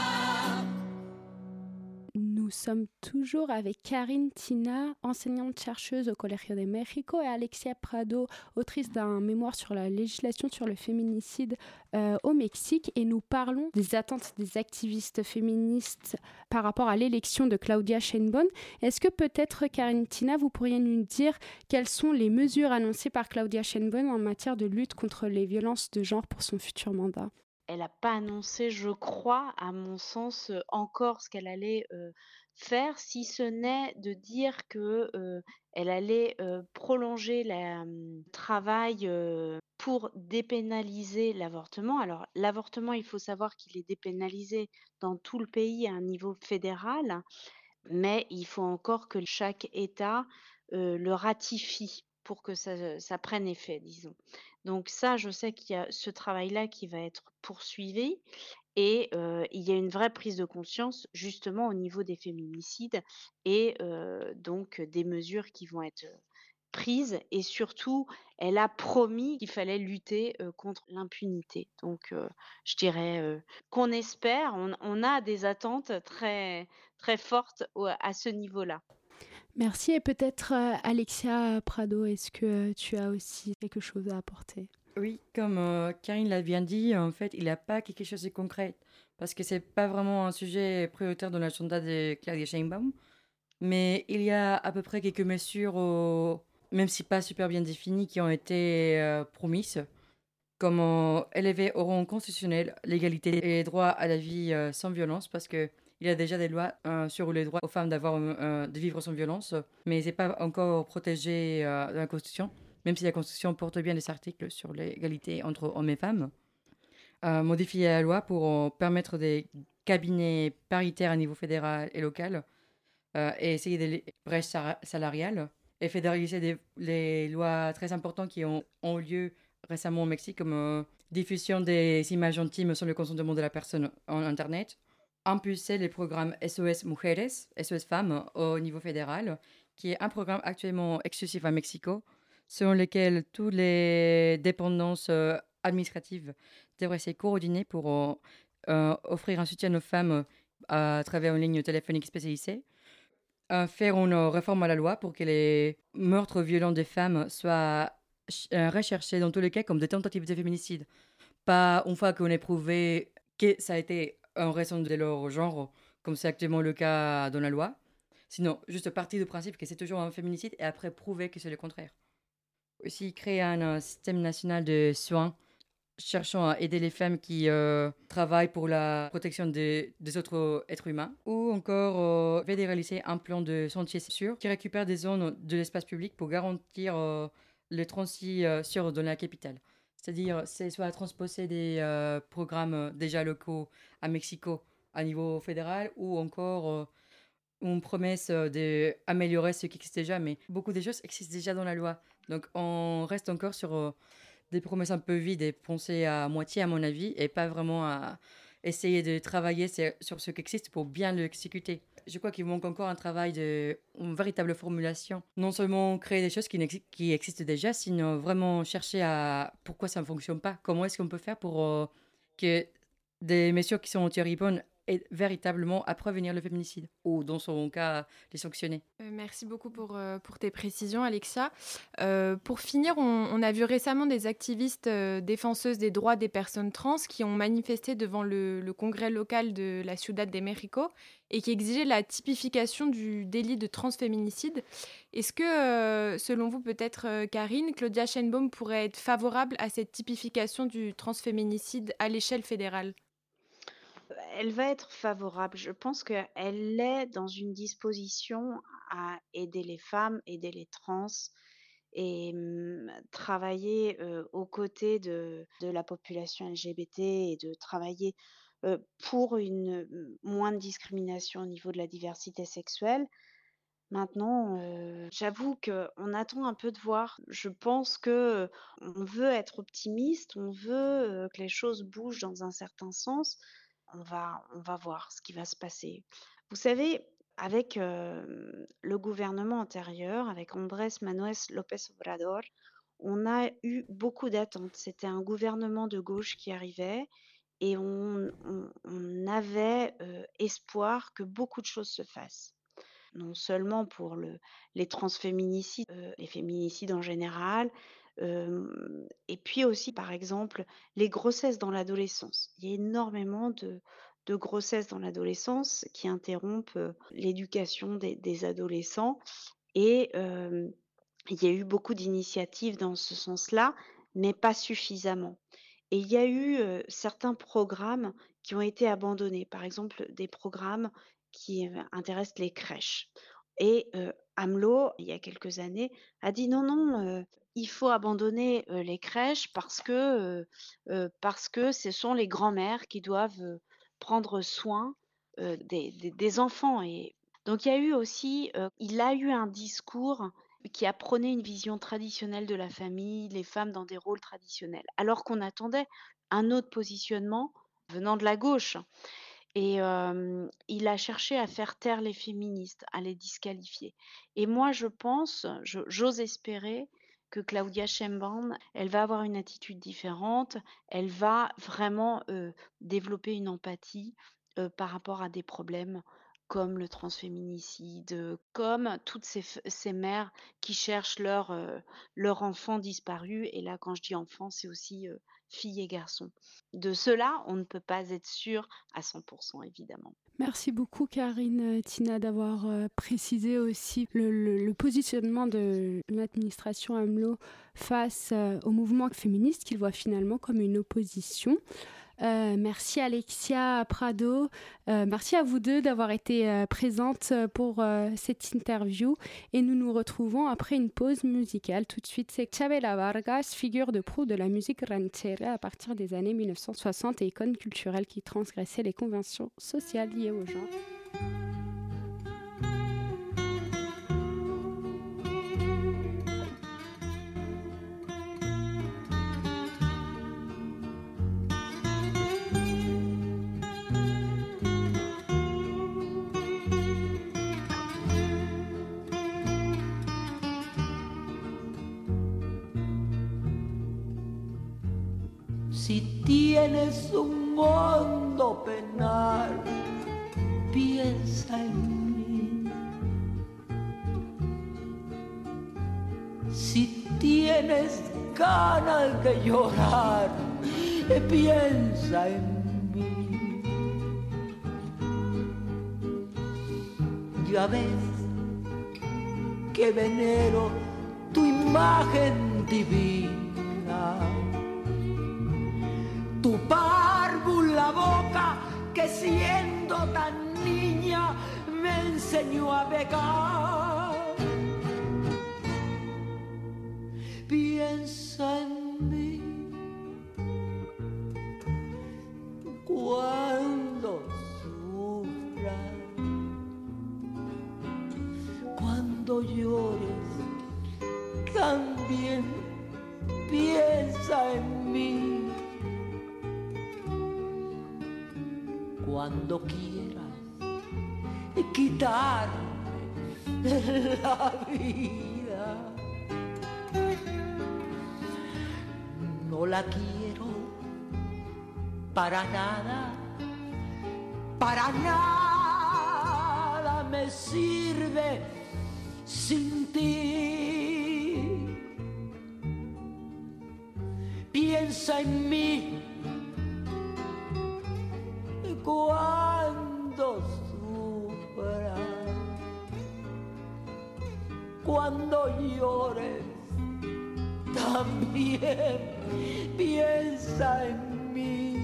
Nous sommes toujours avec Karine Tina, enseignante-chercheuse au Colegio de México, et Alexia Prado, autrice d'un mémoire sur la législation sur le féminicide euh, au Mexique. Et nous parlons des attentes des activistes féministes par rapport à l'élection de Claudia Sheinbaum. Est-ce que peut-être, Karine Tina, vous pourriez nous dire quelles sont les mesures annoncées par Claudia Sheinbaum en matière de lutte contre les violences de genre pour son futur mandat ? Elle n'a pas annoncé, je crois, à mon sens, euh, encore ce qu'elle allait euh, faire, si ce n'est de dire que euh, elle allait euh, prolonger le travail euh, pour dépénaliser l'avortement. Alors, l'avortement, il faut savoir qu'il est dépénalisé dans tout le pays à un niveau fédéral, mais il faut encore que chaque État euh, le ratifie pour que ça, ça prenne effet, disons. Donc ça, je sais qu'il y a ce travail-là qui va être poursuivi et euh, il y a une vraie prise de conscience justement au niveau des féminicides et euh, donc des mesures qui vont être prises et surtout, elle a promis qu'il fallait lutter euh, contre l'impunité. Donc euh, je dirais euh, qu'on espère, on, on a des attentes très, très fortes au- à ce niveau-là. Merci. Et peut-être, euh, Alexia Prado, est-ce que tu as aussi quelque chose à apporter ? Oui, comme euh, Karine l'a bien dit, en fait, il n'y a pas quelque chose de concret parce que c'est pas vraiment un sujet prioritaire dans l'agenda de Claudia Sheinbaum. Mais il y a à peu près quelques mesures, au- même si pas super bien définies, qui ont été euh, promises, comme euh, élever au rang constitutionnel l'égalité et les droits à la vie euh, sans violence, parce que il y a déjà des lois euh, sur les droits aux femmes d'avoir, euh, de vivre sans violence, mais c'est pas encore protégé euh, dans la Constitution, même si la Constitution porte bien des articles sur l'égalité entre hommes et femmes. Euh, modifier la loi pour euh, permettre des cabinets paritaires à niveau fédéral et local, euh, et essayer des brèches sara- salariales et fédéraliser des, les lois très importantes qui ont, ont lieu récemment au Mexique, comme euh, diffusion des images intimes sur le consentement de la personne en Internet, impulser les programmes S O S Mujeres, S O S Femmes au niveau fédéral, qui est un programme actuellement exclusif à Mexico, selon lequel toutes les dépendances euh, administratives devraient se coordonner pour euh, euh, offrir un soutien aux femmes à travers une ligne téléphonique spécialisée, euh, faire une réforme à la loi pour que les meurtres violents des femmes soient ch- euh, recherchés dans tous les cas comme des tentatives de féminicide. Pas une fois qu'on ait prouvé que ça a été en raison de leur genre, comme c'est actuellement le cas dans la loi. Sinon, juste partir du principe que c'est toujours un féminicide et après prouver que c'est le contraire. Aussi, créer un, euh, système national de soins cherchant à aider les femmes qui euh, travaillent pour la protection des, des autres êtres humains, ou encore euh, fédéraliser un plan de sentier sûr qui récupère des zones de l'espace public pour garantir euh, le transit euh, sûr dans la capitale. C'est-à-dire, c'est soit transposer des euh, programmes euh, déjà locaux à Mexico à niveau fédéral, ou encore euh, une promesse euh, d'améliorer ce qui existe déjà, mais beaucoup de choses existent déjà dans la loi. Donc on reste encore sur euh, des promesses un peu vides et pensées à moitié, à mon avis, et pas vraiment à essayer de travailler sur sur ce qui existe pour bien l'exécuter. Je crois qu'il manque encore un travail de une véritable formulation. Non seulement créer des choses qui, n'exi- qui existent déjà, sinon vraiment chercher à pourquoi ça ne fonctionne pas. Comment est-ce qu'on peut faire pour euh, que des mesures qui sont en théorie bonnes aident véritablement à prévenir le féminicide, ou dans son cas, les sanctionner. Euh, merci beaucoup pour, euh, pour tes précisions, Alexia. Euh, pour finir, on, on a vu récemment des activistes euh, défenseuses des droits des personnes trans qui ont manifesté devant le, le congrès local de la Ciudad de México et qui exigeaient la typification du délit de transféminicide. Est-ce que, euh, selon vous, peut-être, euh, Karine, Claudia Sheinbaum pourrait être favorable à cette typification du transféminicide à l'échelle fédérale ? Elle va être favorable. Je pense qu'elle est dans une disposition à aider les femmes, aider les trans et mmh, travailler, heu, aux côtés de de la population L G B T et de travailler, heu, pour une, mmh, moins de discrimination au niveau de la diversité sexuelle. Maintenant, heu, j'avoue qu'on attend un peu de voir. Je pense que, heu, on veut être optimiste, on veut, heu, que les choses bougent dans un certain sens. On va on va voir ce qui va se passer. Vous savez, avec, hem, le gouvernement antérieur, avec Andrés Manuel López Obrador, on a eu beaucoup d'attentes. C'était un gouvernement de gauche qui arrivait et on on on avait, heu, espoir que beaucoup de choses se fassent. Non seulement pour le les transféminicides, heu, les féminicides en général, hem et puis aussi, par exemple, les grossesses dans l'adolescence. Il y a énormément de de grossesses dans l'adolescence qui interrompent, heu, l'éducation des des adolescents et hem, il y a eu beaucoup d'initiatives dans ce sens-là, mais pas suffisamment. Et il y a eu, heu, certains programmes qui ont été abandonnés. Par exemple, des programmes qui, heu, intéressent les crèches et heu, AMLO, il y a quelques années, a dit: «Non, non, heu, il faut abandonner, heu, les crèches parce que, heu heu, parce que ce sont les grands-mères qui doivent, heu, prendre soin, heu, des des des enfants» et donc il y a eu aussi, heu, il a eu un discours qui a prôné une vision traditionnelle de la famille, les femmes dans des rôles traditionnels, alors qu'on attendait un autre positionnement venant de la gauche et hem, il a cherché à faire taire les féministes, à les disqualifier et moi je pense, je j'ose espérer que Claudia Sheinbaum, elle va avoir une attitude différente, elle va vraiment, heu, développer une empathie, heu, par rapport à des problèmes comme le transféminicide, heu, comme toutes ces f ces mères qui cherchent leur, heu, leur enfant disparu et là quand je dis enfant, c'est aussi, heu, filles et garçons. De cela, on ne peut pas être sûr à cent pour cent évidemment. Merci beaucoup Karine euh, Tina d'avoir euh, précisé aussi le, le- le positionnement de l'administration AMLO face euh, au mouvement féministe qu'il voit finalement comme une opposition. Euh, merci Alexia Prado, Euh, merci à vous deux d'avoir été euh, présentes pour euh, cette interview et nous nous retrouvons après une pause musicale. Tout de suite, c'est Chabela Vargas, figure de proue de la musique ranchera à partir des années mille neuf cent soixante et icône culturelle qui transgressait les conventions sociales liées au genre. Si tienes un mundo penal, piensa en mí. Si tienes ganas de llorar, piensa en mí. Ya ves que venero tu imagen divina, tu párvula boca que siendo tan niña me enseñó a pecar. Piensa en mí cuando sufras, cuando llores, también piensa en mí. Cuando quieras quitarme la vida, no la quiero para nada, para nada me sirve sin ti. Piensa en mí cuando sufras, cuando llores, también piensa en mí.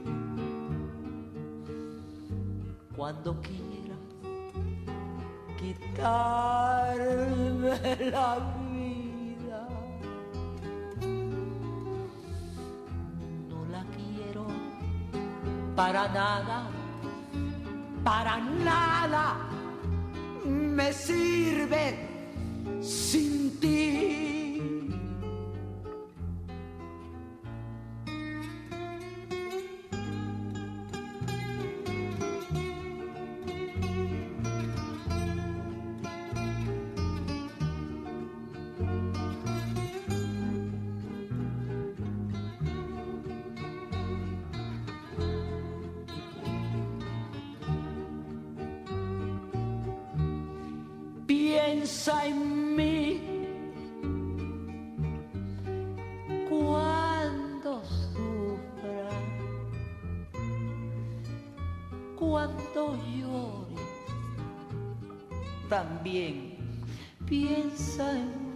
Cuando quieras quitarme la vida, para nada, para nada me sirve sin ti. Piensa en mí cuando sufra, cuando llore, también piensa en mí.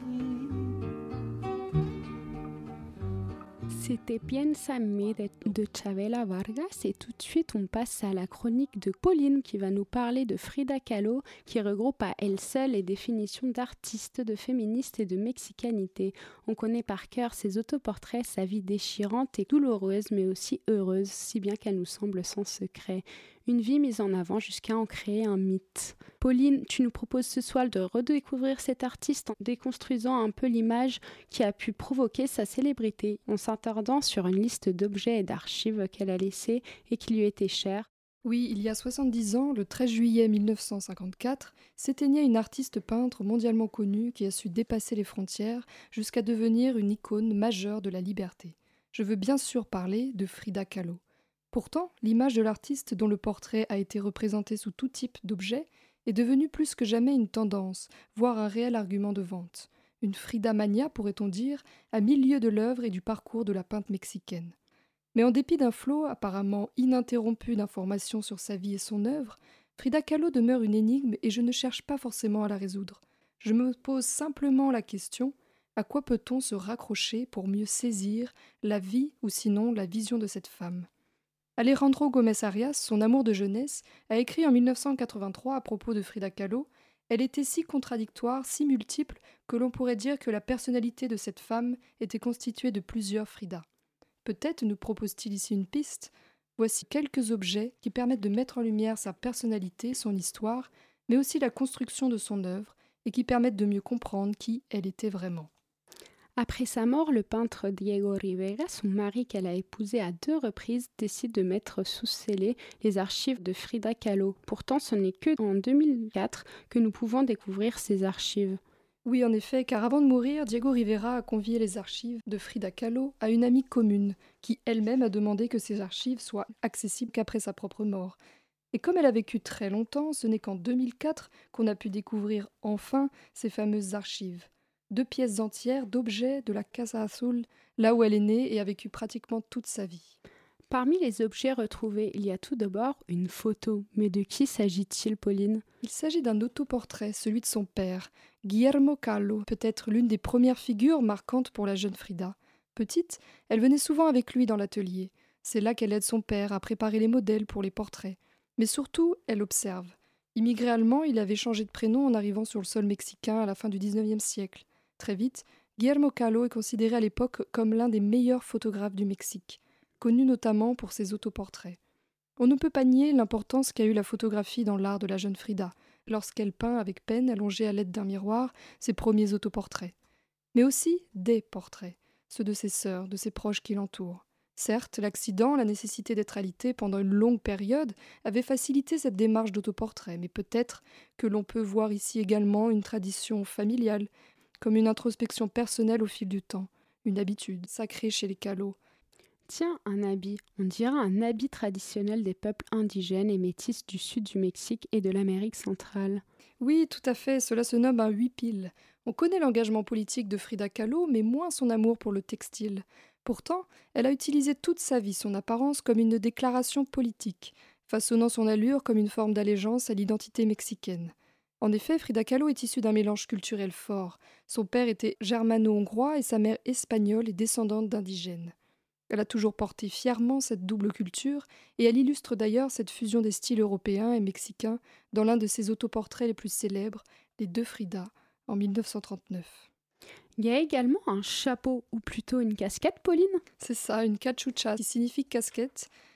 C'était Piensa en mí de, de Chavela Vargas et tout de suite on passe à la chronique de Pauline qui va nous parler de Frida Kahlo qui regroupe à elle seule les définitions d'artiste, de féministe et de mexicanité. On connaît par cœur ses autoportraits, sa vie déchirante et douloureuse mais aussi heureuse, si bien qu'elle nous semble sans secret. Une vie mise en avant jusqu'à en créer un mythe. Pauline, tu nous proposes ce soir de redécouvrir cet artiste en déconstruisant un peu l'image qui a pu provoquer sa célébrité, en s'attardant sur une liste d'objets et d'archives qu'elle a laissés et qui lui étaient chers. Oui, il y a soixante-dix ans, le treize juillet mille neuf cent cinquante-quatre, s'éteignait une artiste peintre mondialement connue qui a su dépasser les frontières jusqu'à devenir une icône majeure de la liberté. Je veux bien sûr parler de Frida Kahlo. Pourtant, l'image de l'artiste dont le portrait a été représenté sous tout type d'objets est devenue plus que jamais une tendance, voire un réel argument de vente. Une Frida mania, pourrait-on dire, à mille lieues de l'œuvre et du parcours de la peintre mexicaine. Mais en dépit d'un flot apparemment ininterrompu d'informations sur sa vie et son œuvre, Frida Kahlo demeure une énigme et je ne cherche pas forcément à la résoudre. Je me pose simplement la question, à quoi peut-on se raccrocher pour mieux saisir la vie ou sinon la vision de cette femme ? Alejandro Gómez Arias, son amour de jeunesse, a écrit en mille neuf cent quatre-vingt-trois à propos de Frida Kahlo « Elle était si contradictoire, si multiple, que l'on pourrait dire que la personnalité de cette femme était constituée de plusieurs Frida. » Peut-être nous propose-t-il ici une piste. Voici quelques objets qui permettent de mettre en lumière sa personnalité, son histoire, mais aussi la construction de son œuvre, et qui permettent de mieux comprendre qui elle était vraiment. Après sa mort, le peintre Diego Rivera, son mari qu'elle a épousé à deux reprises, décide de mettre sous scellé les archives de Frida Kahlo. Pourtant, ce n'est que en deux mille quatre que nous pouvons découvrir ces archives. Oui, en effet, car avant de mourir, Diego Rivera a convié les archives de Frida Kahlo à une amie commune, qui elle-même a demandé que ces archives soient accessibles qu'après sa propre mort. Et comme elle a vécu très longtemps, ce n'est qu'en deux mille quatre qu'on a pu découvrir enfin ces fameuses archives. Deux pièces entières d'objets de la Casa Azul, là où elle est née et a vécu pratiquement toute sa vie. Parmi les objets retrouvés, il y a tout d'abord une photo. Mais de qui s'agit-il, Pauline ? Il s'agit d'un autoportrait, celui de son père, Guillermo Kahlo, peut-être l'une des premières figures marquantes pour la jeune Frida. Petite, elle venait souvent avec lui dans l'atelier. C'est là qu'elle aide son père à préparer les modèles pour les portraits. Mais surtout, elle observe. Immigré allemand, il avait changé de prénom en arrivant sur le sol mexicain à la fin du dix-neuvième siècle. Très vite, Guillermo Kahlo est considéré à l'époque comme l'un des meilleurs photographes du Mexique, connu notamment pour ses autoportraits. On ne peut pas nier l'importance qu'a eue la photographie dans l'art de la jeune Frida, lorsqu'elle peint avec peine, allongée à l'aide d'un miroir, ses premiers autoportraits. Mais aussi des portraits, ceux de ses sœurs, de ses proches qui l'entourent. Certes, l'accident, la nécessité d'être alitée pendant une longue période avait facilité cette démarche d'autoportrait, mais peut-être que l'on peut voir ici également une tradition familiale, comme une introspection personnelle au fil du temps, une habitude sacrée chez les Kahlo. Tiens, un habit, on dirait un habit traditionnel des peuples indigènes et métis du sud du Mexique et de l'Amérique centrale. Oui, tout à fait, cela se nomme un huipil. On connaît l'engagement politique de Frida Kahlo, mais moins son amour pour le textile. Pourtant, elle a utilisé toute sa vie son apparence comme une déclaration politique, façonnant son allure comme une forme d'allégeance à l'identité mexicaine. En effet, Frida Kahlo est issue d'un mélange culturel fort. Son père était germano-hongrois et sa mère espagnole et descendante d'indigènes. Elle a toujours porté fièrement cette double culture et elle illustre d'ailleurs cette fusion des styles européens et mexicains dans l'un de ses autoportraits les plus célèbres, Les deux Frida, en mille neuf cent trente-neuf. Il y a également un chapeau, ou plutôt une casquette, Pauline ? C'est ça, une cachucha, qui signifie casquette.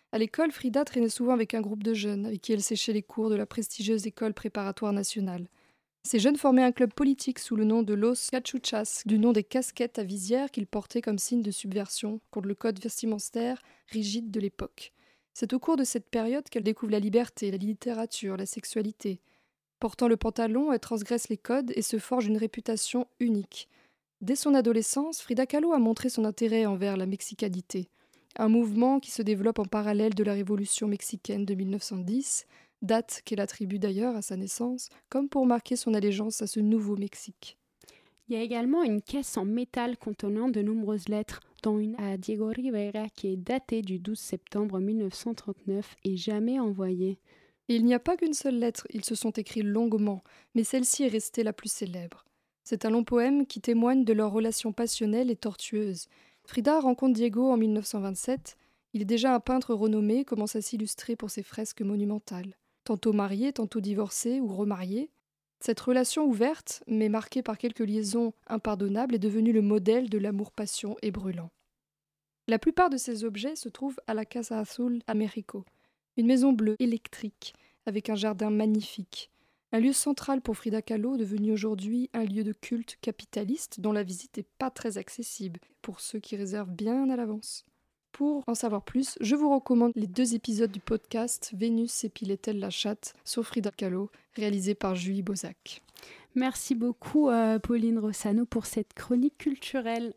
À l'école, Frida traînait souvent avec un groupe de jeunes, avec qui elle séchait les cours de la prestigieuse école préparatoire nationale. Ces jeunes formaient un club politique sous le nom de Los Cachuchas, du nom des casquettes à visière qu'ils portaient comme signe de subversion contre le code vestimentaire rigide de l'époque. C'est au cours de cette période qu'elle découvre la liberté, la littérature, la sexualité. Portant le pantalon, elle transgresse les codes et se forge une réputation unique. Dès son adolescence, Frida Kahlo a montré son intérêt envers la mexicanité, un mouvement qui se développe en parallèle de la Révolution mexicaine de mille neuf cent dix, date qu'elle attribue d'ailleurs à sa naissance, comme pour marquer son allégeance à ce nouveau Mexique. Il y a également une caisse en métal contenant de nombreuses lettres, dont une à Diego Rivera qui est datée du douze septembre mille neuf cent trente-neuf et jamais envoyée. Et il n'y a pas qu'une seule lettre, ils se sont écrits longuement, mais celle-ci est restée la plus célèbre. C'est un long poème qui témoigne de leur relation passionnelle et tortueuse. Frida rencontre Diego en mille neuf cent vingt-sept. Il est déjà un peintre renommé, commence à s'illustrer pour ses fresques monumentales. Tantôt marié, tantôt divorcé ou remarié. Cette relation ouverte, mais marquée par quelques liaisons impardonnables, est devenue le modèle de l'amour-passion et brûlant. La plupart de ces objets se trouvent à la Casa Azul à Mexico, une maison bleue électrique avec un jardin magnifique. Un lieu central pour Frida Kahlo, devenu aujourd'hui un lieu de culte capitaliste dont la visite n'est pas très accessible pour ceux qui réservent bien à l'avance. Pour en savoir plus, je vous recommande les deux épisodes du podcast Vénus s'épilait-elle la chatte sur Frida Kahlo, réalisé par Julie Bozac. Merci beaucoup euh, Pauline Rossano pour cette chronique culturelle.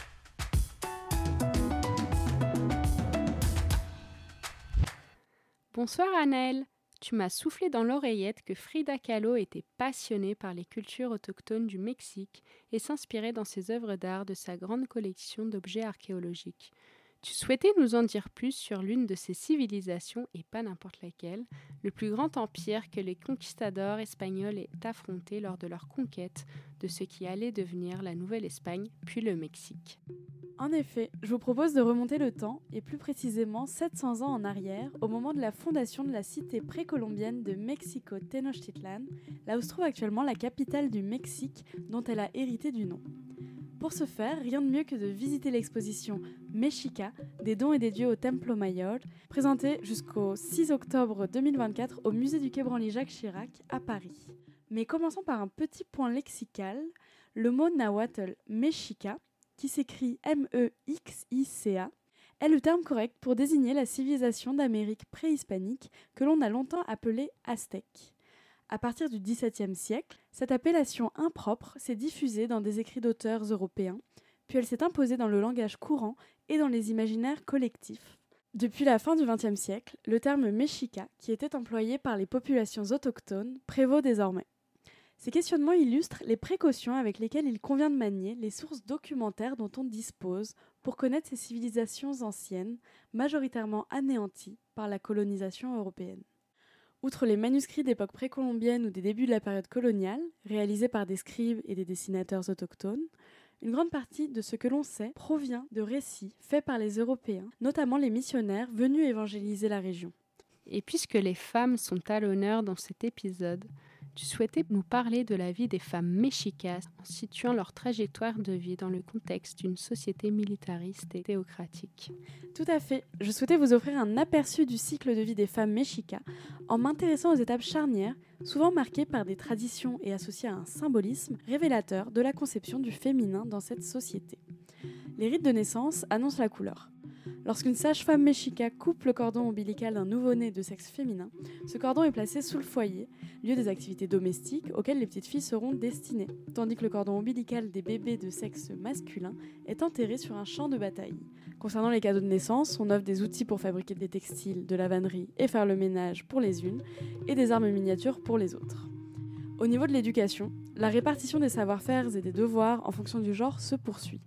Bonsoir Anaëlle. Tu m'as soufflé dans l'oreillette que Frida Kahlo était passionnée par les cultures autochtones du Mexique et s'inspirait dans ses œuvres d'art de sa grande collection d'objets archéologiques. Tu souhaitais nous en dire plus sur l'une de ces civilisations, et pas n'importe laquelle, le plus grand empire que les conquistadors espagnols aient affronté lors de leur conquête de ce qui allait devenir la Nouvelle-Espagne, puis le Mexique. En effet, je vous propose de remonter le temps, et plus précisément sept cents ans en arrière, au moment de la fondation de la cité précolombienne de Mexico Tenochtitlan, là où se trouve actuellement la capitale du Mexique, dont elle a hérité du nom. Pour ce faire, rien de mieux que de visiter l'exposition Mexica, des dons et des dieux au Templo Mayor, présentée jusqu'au six octobre deux mille vingt-quatre au musée du Quai Branly Jacques Chirac à Paris. Mais commençons par un petit point lexical, le mot nahuatl Mexica, qui s'écrit M E X I C A, est le terme correct pour désigner la civilisation d'Amérique préhispanique que l'on a longtemps appelée aztèque. À partir du dix-septième siècle, cette appellation impropre s'est diffusée dans des écrits d'auteurs européens, puis elle s'est imposée dans le langage courant et dans les imaginaires collectifs. Depuis la fin du vingtième siècle, le terme Mexica, qui était employé par les populations autochtones, prévaut désormais. Ces questionnements illustrent les précautions avec lesquelles il convient de manier les sources documentaires dont on dispose pour connaître ces civilisations anciennes, majoritairement anéanties par la colonisation européenne. Outre les manuscrits d'époque précolombienne ou des débuts de la période coloniale, réalisés par des scribes et des dessinateurs autochtones, une grande partie de ce que l'on sait provient de récits faits par les Européens, notamment les missionnaires venus évangéliser la région. Et puisque les femmes sont à l'honneur dans cet épisode, tu souhaitais nous parler de la vie des femmes mexicas en situant leur trajectoire de vie dans le contexte d'une société militariste et théocratique. Tout à fait. Je souhaitais vous offrir un aperçu du cycle de vie des femmes mexicas en m'intéressant aux étapes charnières, souvent marquées par des traditions et associées à un symbolisme révélateur de la conception du féminin dans cette société. Les rites de naissance annoncent la couleur. Lorsqu'une sage-femme mexica coupe le cordon ombilical d'un nouveau-né de sexe féminin, ce cordon est placé sous le foyer, lieu des activités domestiques auxquelles les petites filles seront destinées, tandis que le cordon ombilical des bébés de sexe masculin est enterré sur un champ de bataille. Concernant les cadeaux de naissance, on offre des outils pour fabriquer des textiles, de la vannerie et faire le ménage pour les unes, et des armes miniatures pour les autres. Au niveau de l'éducation, la répartition des savoir-faire et des devoirs en fonction du genre se poursuit.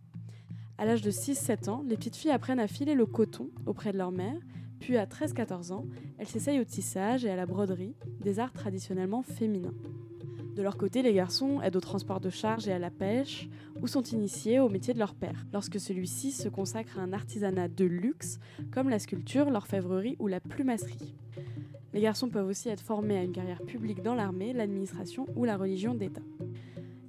À l'âge de six sept ans, les petites filles apprennent à filer le coton auprès de leur mère, puis à treize quatorze ans, elles s'essayent au tissage et à la broderie, des arts traditionnellement féminins. De leur côté, les garçons aident au transport de charges et à la pêche, ou sont initiés au métier de leur père, lorsque celui-ci se consacre à un artisanat de luxe, comme la sculpture, l'orfèvrerie ou la plumasserie. Les garçons peuvent aussi être formés à une carrière publique dans l'armée, l'administration ou la religion d'État.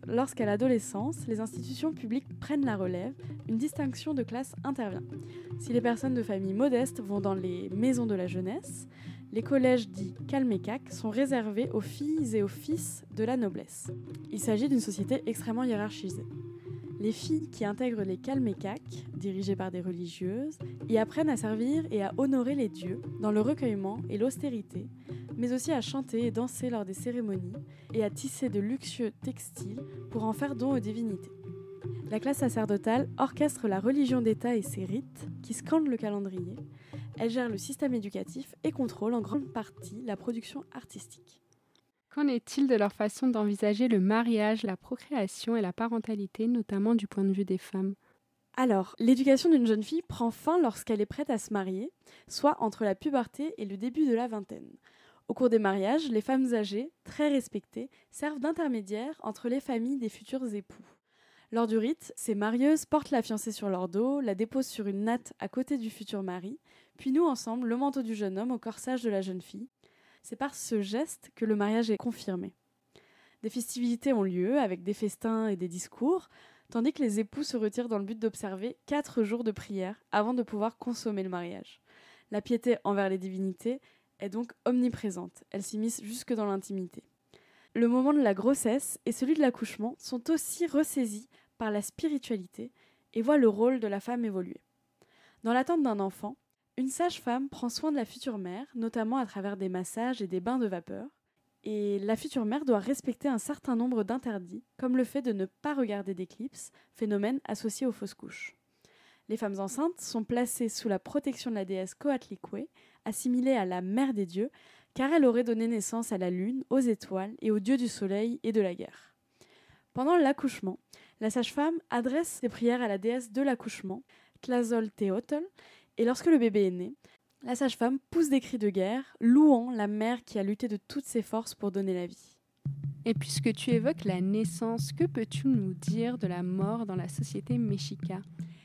lorsqu'à l'adolescence, les institutions publiques prennent la relève, une distinction de classe intervient. Si les personnes de familles modestes vont dans les maisons de la jeunesse, les collèges dits Calmécac sont réservés aux filles et aux fils de la noblesse. Il s'agit d'une société extrêmement hiérarchisée. Les filles qui intègrent les Calmécac, dirigées par des religieuses, y apprennent à servir et à honorer les dieux dans le recueillement et l'austérité, mais aussi à chanter et danser lors des cérémonies et à tisser de luxueux textiles pour en faire don aux divinités. La classe sacerdotale orchestre la religion d'État et ses rites, qui scandent le calendrier. Elle gère le système éducatif et contrôle en grande partie la production artistique. Qu'en est-il de leur façon d'envisager le mariage, la procréation et la parentalité, notamment du point de vue des femmes ? Alors, l'éducation d'une jeune fille prend fin lorsqu'elle est prête à se marier, soit entre la puberté et le début de la vingtaine. Au cours des mariages, les femmes âgées, très respectées, servent d'intermédiaires entre les familles des futurs époux. Lors du rite, ces marieuses portent la fiancée sur leur dos, la déposent sur une natte à côté du futur mari, puis nouent ensemble le manteau du jeune homme au corsage de la jeune fille. C'est par ce geste que le mariage est confirmé. Des festivités ont lieu avec des festins et des discours, tandis que les époux se retirent dans le but d'observer quatre jours de prière avant de pouvoir consommer le mariage. La piété envers les divinités est donc omniprésente, elle s'immisce jusque dans l'intimité. Le moment de la grossesse et celui de l'accouchement sont aussi ressaisis par la spiritualité et voient le rôle de la femme évoluer. Dans l'attente d'un enfant, une sage-femme prend soin de la future mère, notamment à travers des massages et des bains de vapeur, et la future mère doit respecter un certain nombre d'interdits, comme le fait de ne pas regarder d'éclipses, phénomène associé aux fausses couches. Les femmes enceintes sont placées sous la protection de la déesse Coatlicue, assimilée à la mère des dieux, car elle aurait donné naissance à la lune, aux étoiles et aux dieux du soleil et de la guerre. Pendant l'accouchement, la sage-femme adresse des prières à la déesse de l'accouchement, Tlazolteotl, et lorsque le bébé est né, la sage-femme pousse des cris de guerre, louant la mère qui a lutté de toutes ses forces pour donner la vie. Et puisque tu évoques la naissance, que peux-tu nous dire de la mort dans la société mexica ?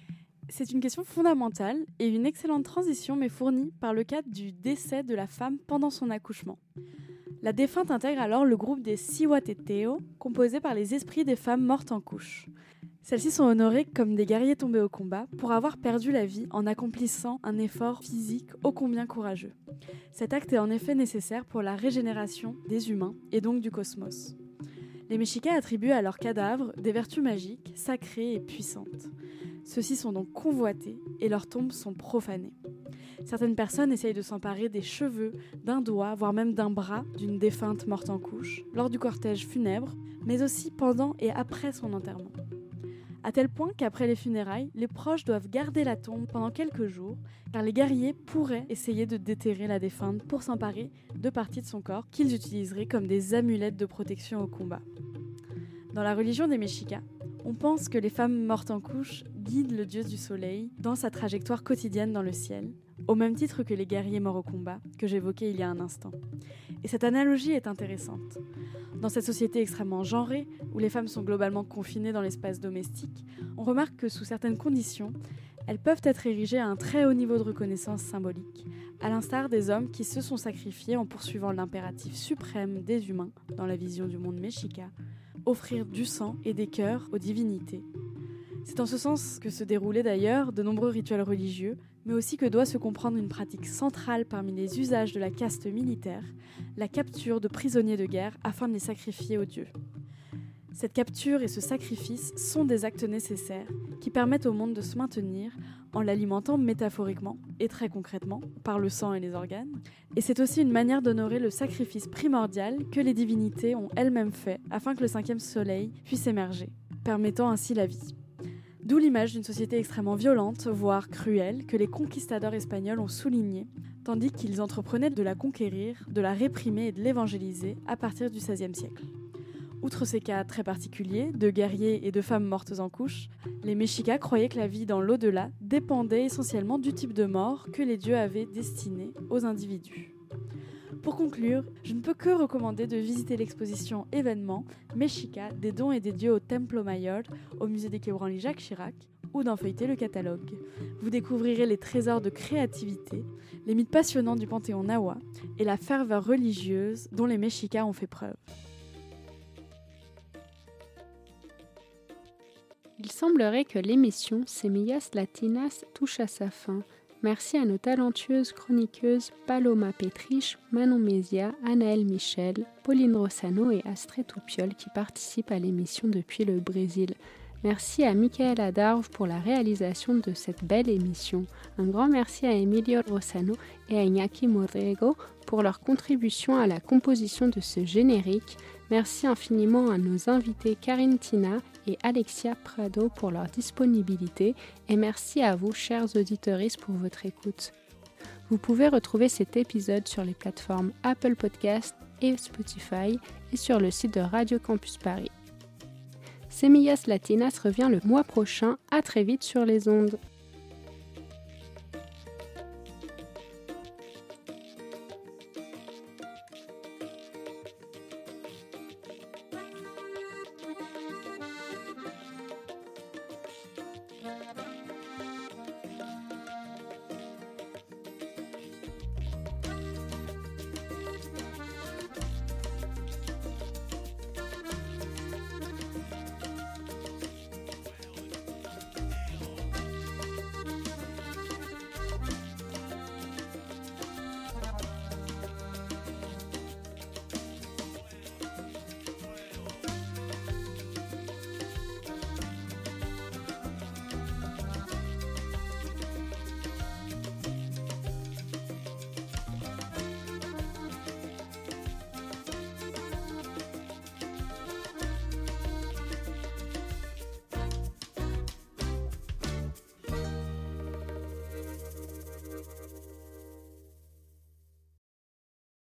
C'est une question fondamentale et une excellente transition m'est fournie par le cas du décès de la femme pendant son accouchement. La défunte intègre alors le groupe des Cihuateteo, composé par les esprits des femmes mortes en couche. Celles-ci sont honorées comme des guerriers tombés au combat pour avoir perdu la vie en accomplissant un effort physique ô combien courageux. Cet acte est en effet nécessaire pour la régénération des humains et donc du cosmos. Les Mexicas attribuent à leurs cadavres des vertus magiques, sacrées et puissantes. Ceux-ci sont donc convoités et leurs tombes sont profanées. Certaines personnes essayent de s'emparer des cheveux, d'un doigt, voire même d'un bras d'une défunte morte en couche, lors du cortège funèbre, mais aussi pendant et après son enterrement. À tel point qu'après les funérailles, les proches doivent garder la tombe pendant quelques jours, car les guerriers pourraient essayer de déterrer la défunte pour s'emparer de parties de son corps qu'ils utiliseraient comme des amulettes de protection au combat. Dans la religion des Mexicas, on pense que les femmes mortes en couche guident le dieu du soleil dans sa trajectoire quotidienne dans le ciel, au même titre que les guerriers morts au combat que j'évoquais il y a un instant. Et cette analogie est intéressante. Dans cette société extrêmement genrée, où les femmes sont globalement confinées dans l'espace domestique, on remarque que sous certaines conditions, elles peuvent être érigées à un très haut niveau de reconnaissance symbolique, à l'instar des hommes qui se sont sacrifiés en poursuivant l'impératif suprême des humains dans la vision du monde mexica, offrir du sang et des cœurs aux divinités. C'est en ce sens que se déroulaient d'ailleurs de nombreux rituels religieux, mais aussi que doit se comprendre une pratique centrale parmi les usages de la caste militaire, la capture de prisonniers de guerre afin de les sacrifier aux dieux. Cette capture et ce sacrifice sont des actes nécessaires qui permettent au monde de se maintenir en l'alimentant métaphoriquement et très concrètement par le sang et les organes. Et c'est aussi une manière d'honorer le sacrifice primordial que les divinités ont elles-mêmes fait afin que le cinquième soleil puisse émerger, permettant ainsi la vie. D'où l'image d'une société extrêmement violente, voire cruelle, que les conquistadors espagnols ont soulignée, tandis qu'ils entreprenaient de la conquérir, de la réprimer et de l'évangéliser à partir du seizième siècle. Outre ces cas très particuliers, de guerriers et de femmes mortes en couche, les Mexicas croyaient que la vie dans l'au-delà dépendait essentiellement du type de mort que les dieux avaient destiné aux individus. Pour conclure, je ne peux que recommander de visiter l'exposition événement Mexica des dons et des dieux au Templo Mayor au musée des Quai Branly Jacques Chirac ou d'en feuilleter le catalogue. Vous découvrirez les trésors de créativité, les mythes passionnants du panthéon Nahua et la ferveur religieuse dont les Mexicas ont fait preuve. Il semblerait que l'émission Semillas Latinas touche à sa fin. Merci à nos talentueuses chroniqueuses Paloma Petrich, Manon Mézia, Anaëlle Michel, Pauline Rossano et Astrée Toupiol qui participent à l'émission depuis le Brésil. Merci à Michaela Darve pour la réalisation de cette belle émission. Un grand merci à Emilio Rossano et à Iñaki Modrego pour leur contribution à la composition de ce générique. Merci infiniment à nos invités Karine Tina et Alexia Prado pour leur disponibilité et merci à vous, chers auditeurs, pour votre écoute. Vous pouvez retrouver cet épisode sur les plateformes Apple Podcasts et Spotify et sur le site de Radio Campus Paris. Semillas Latinas revient le mois prochain. À très vite sur les ondes.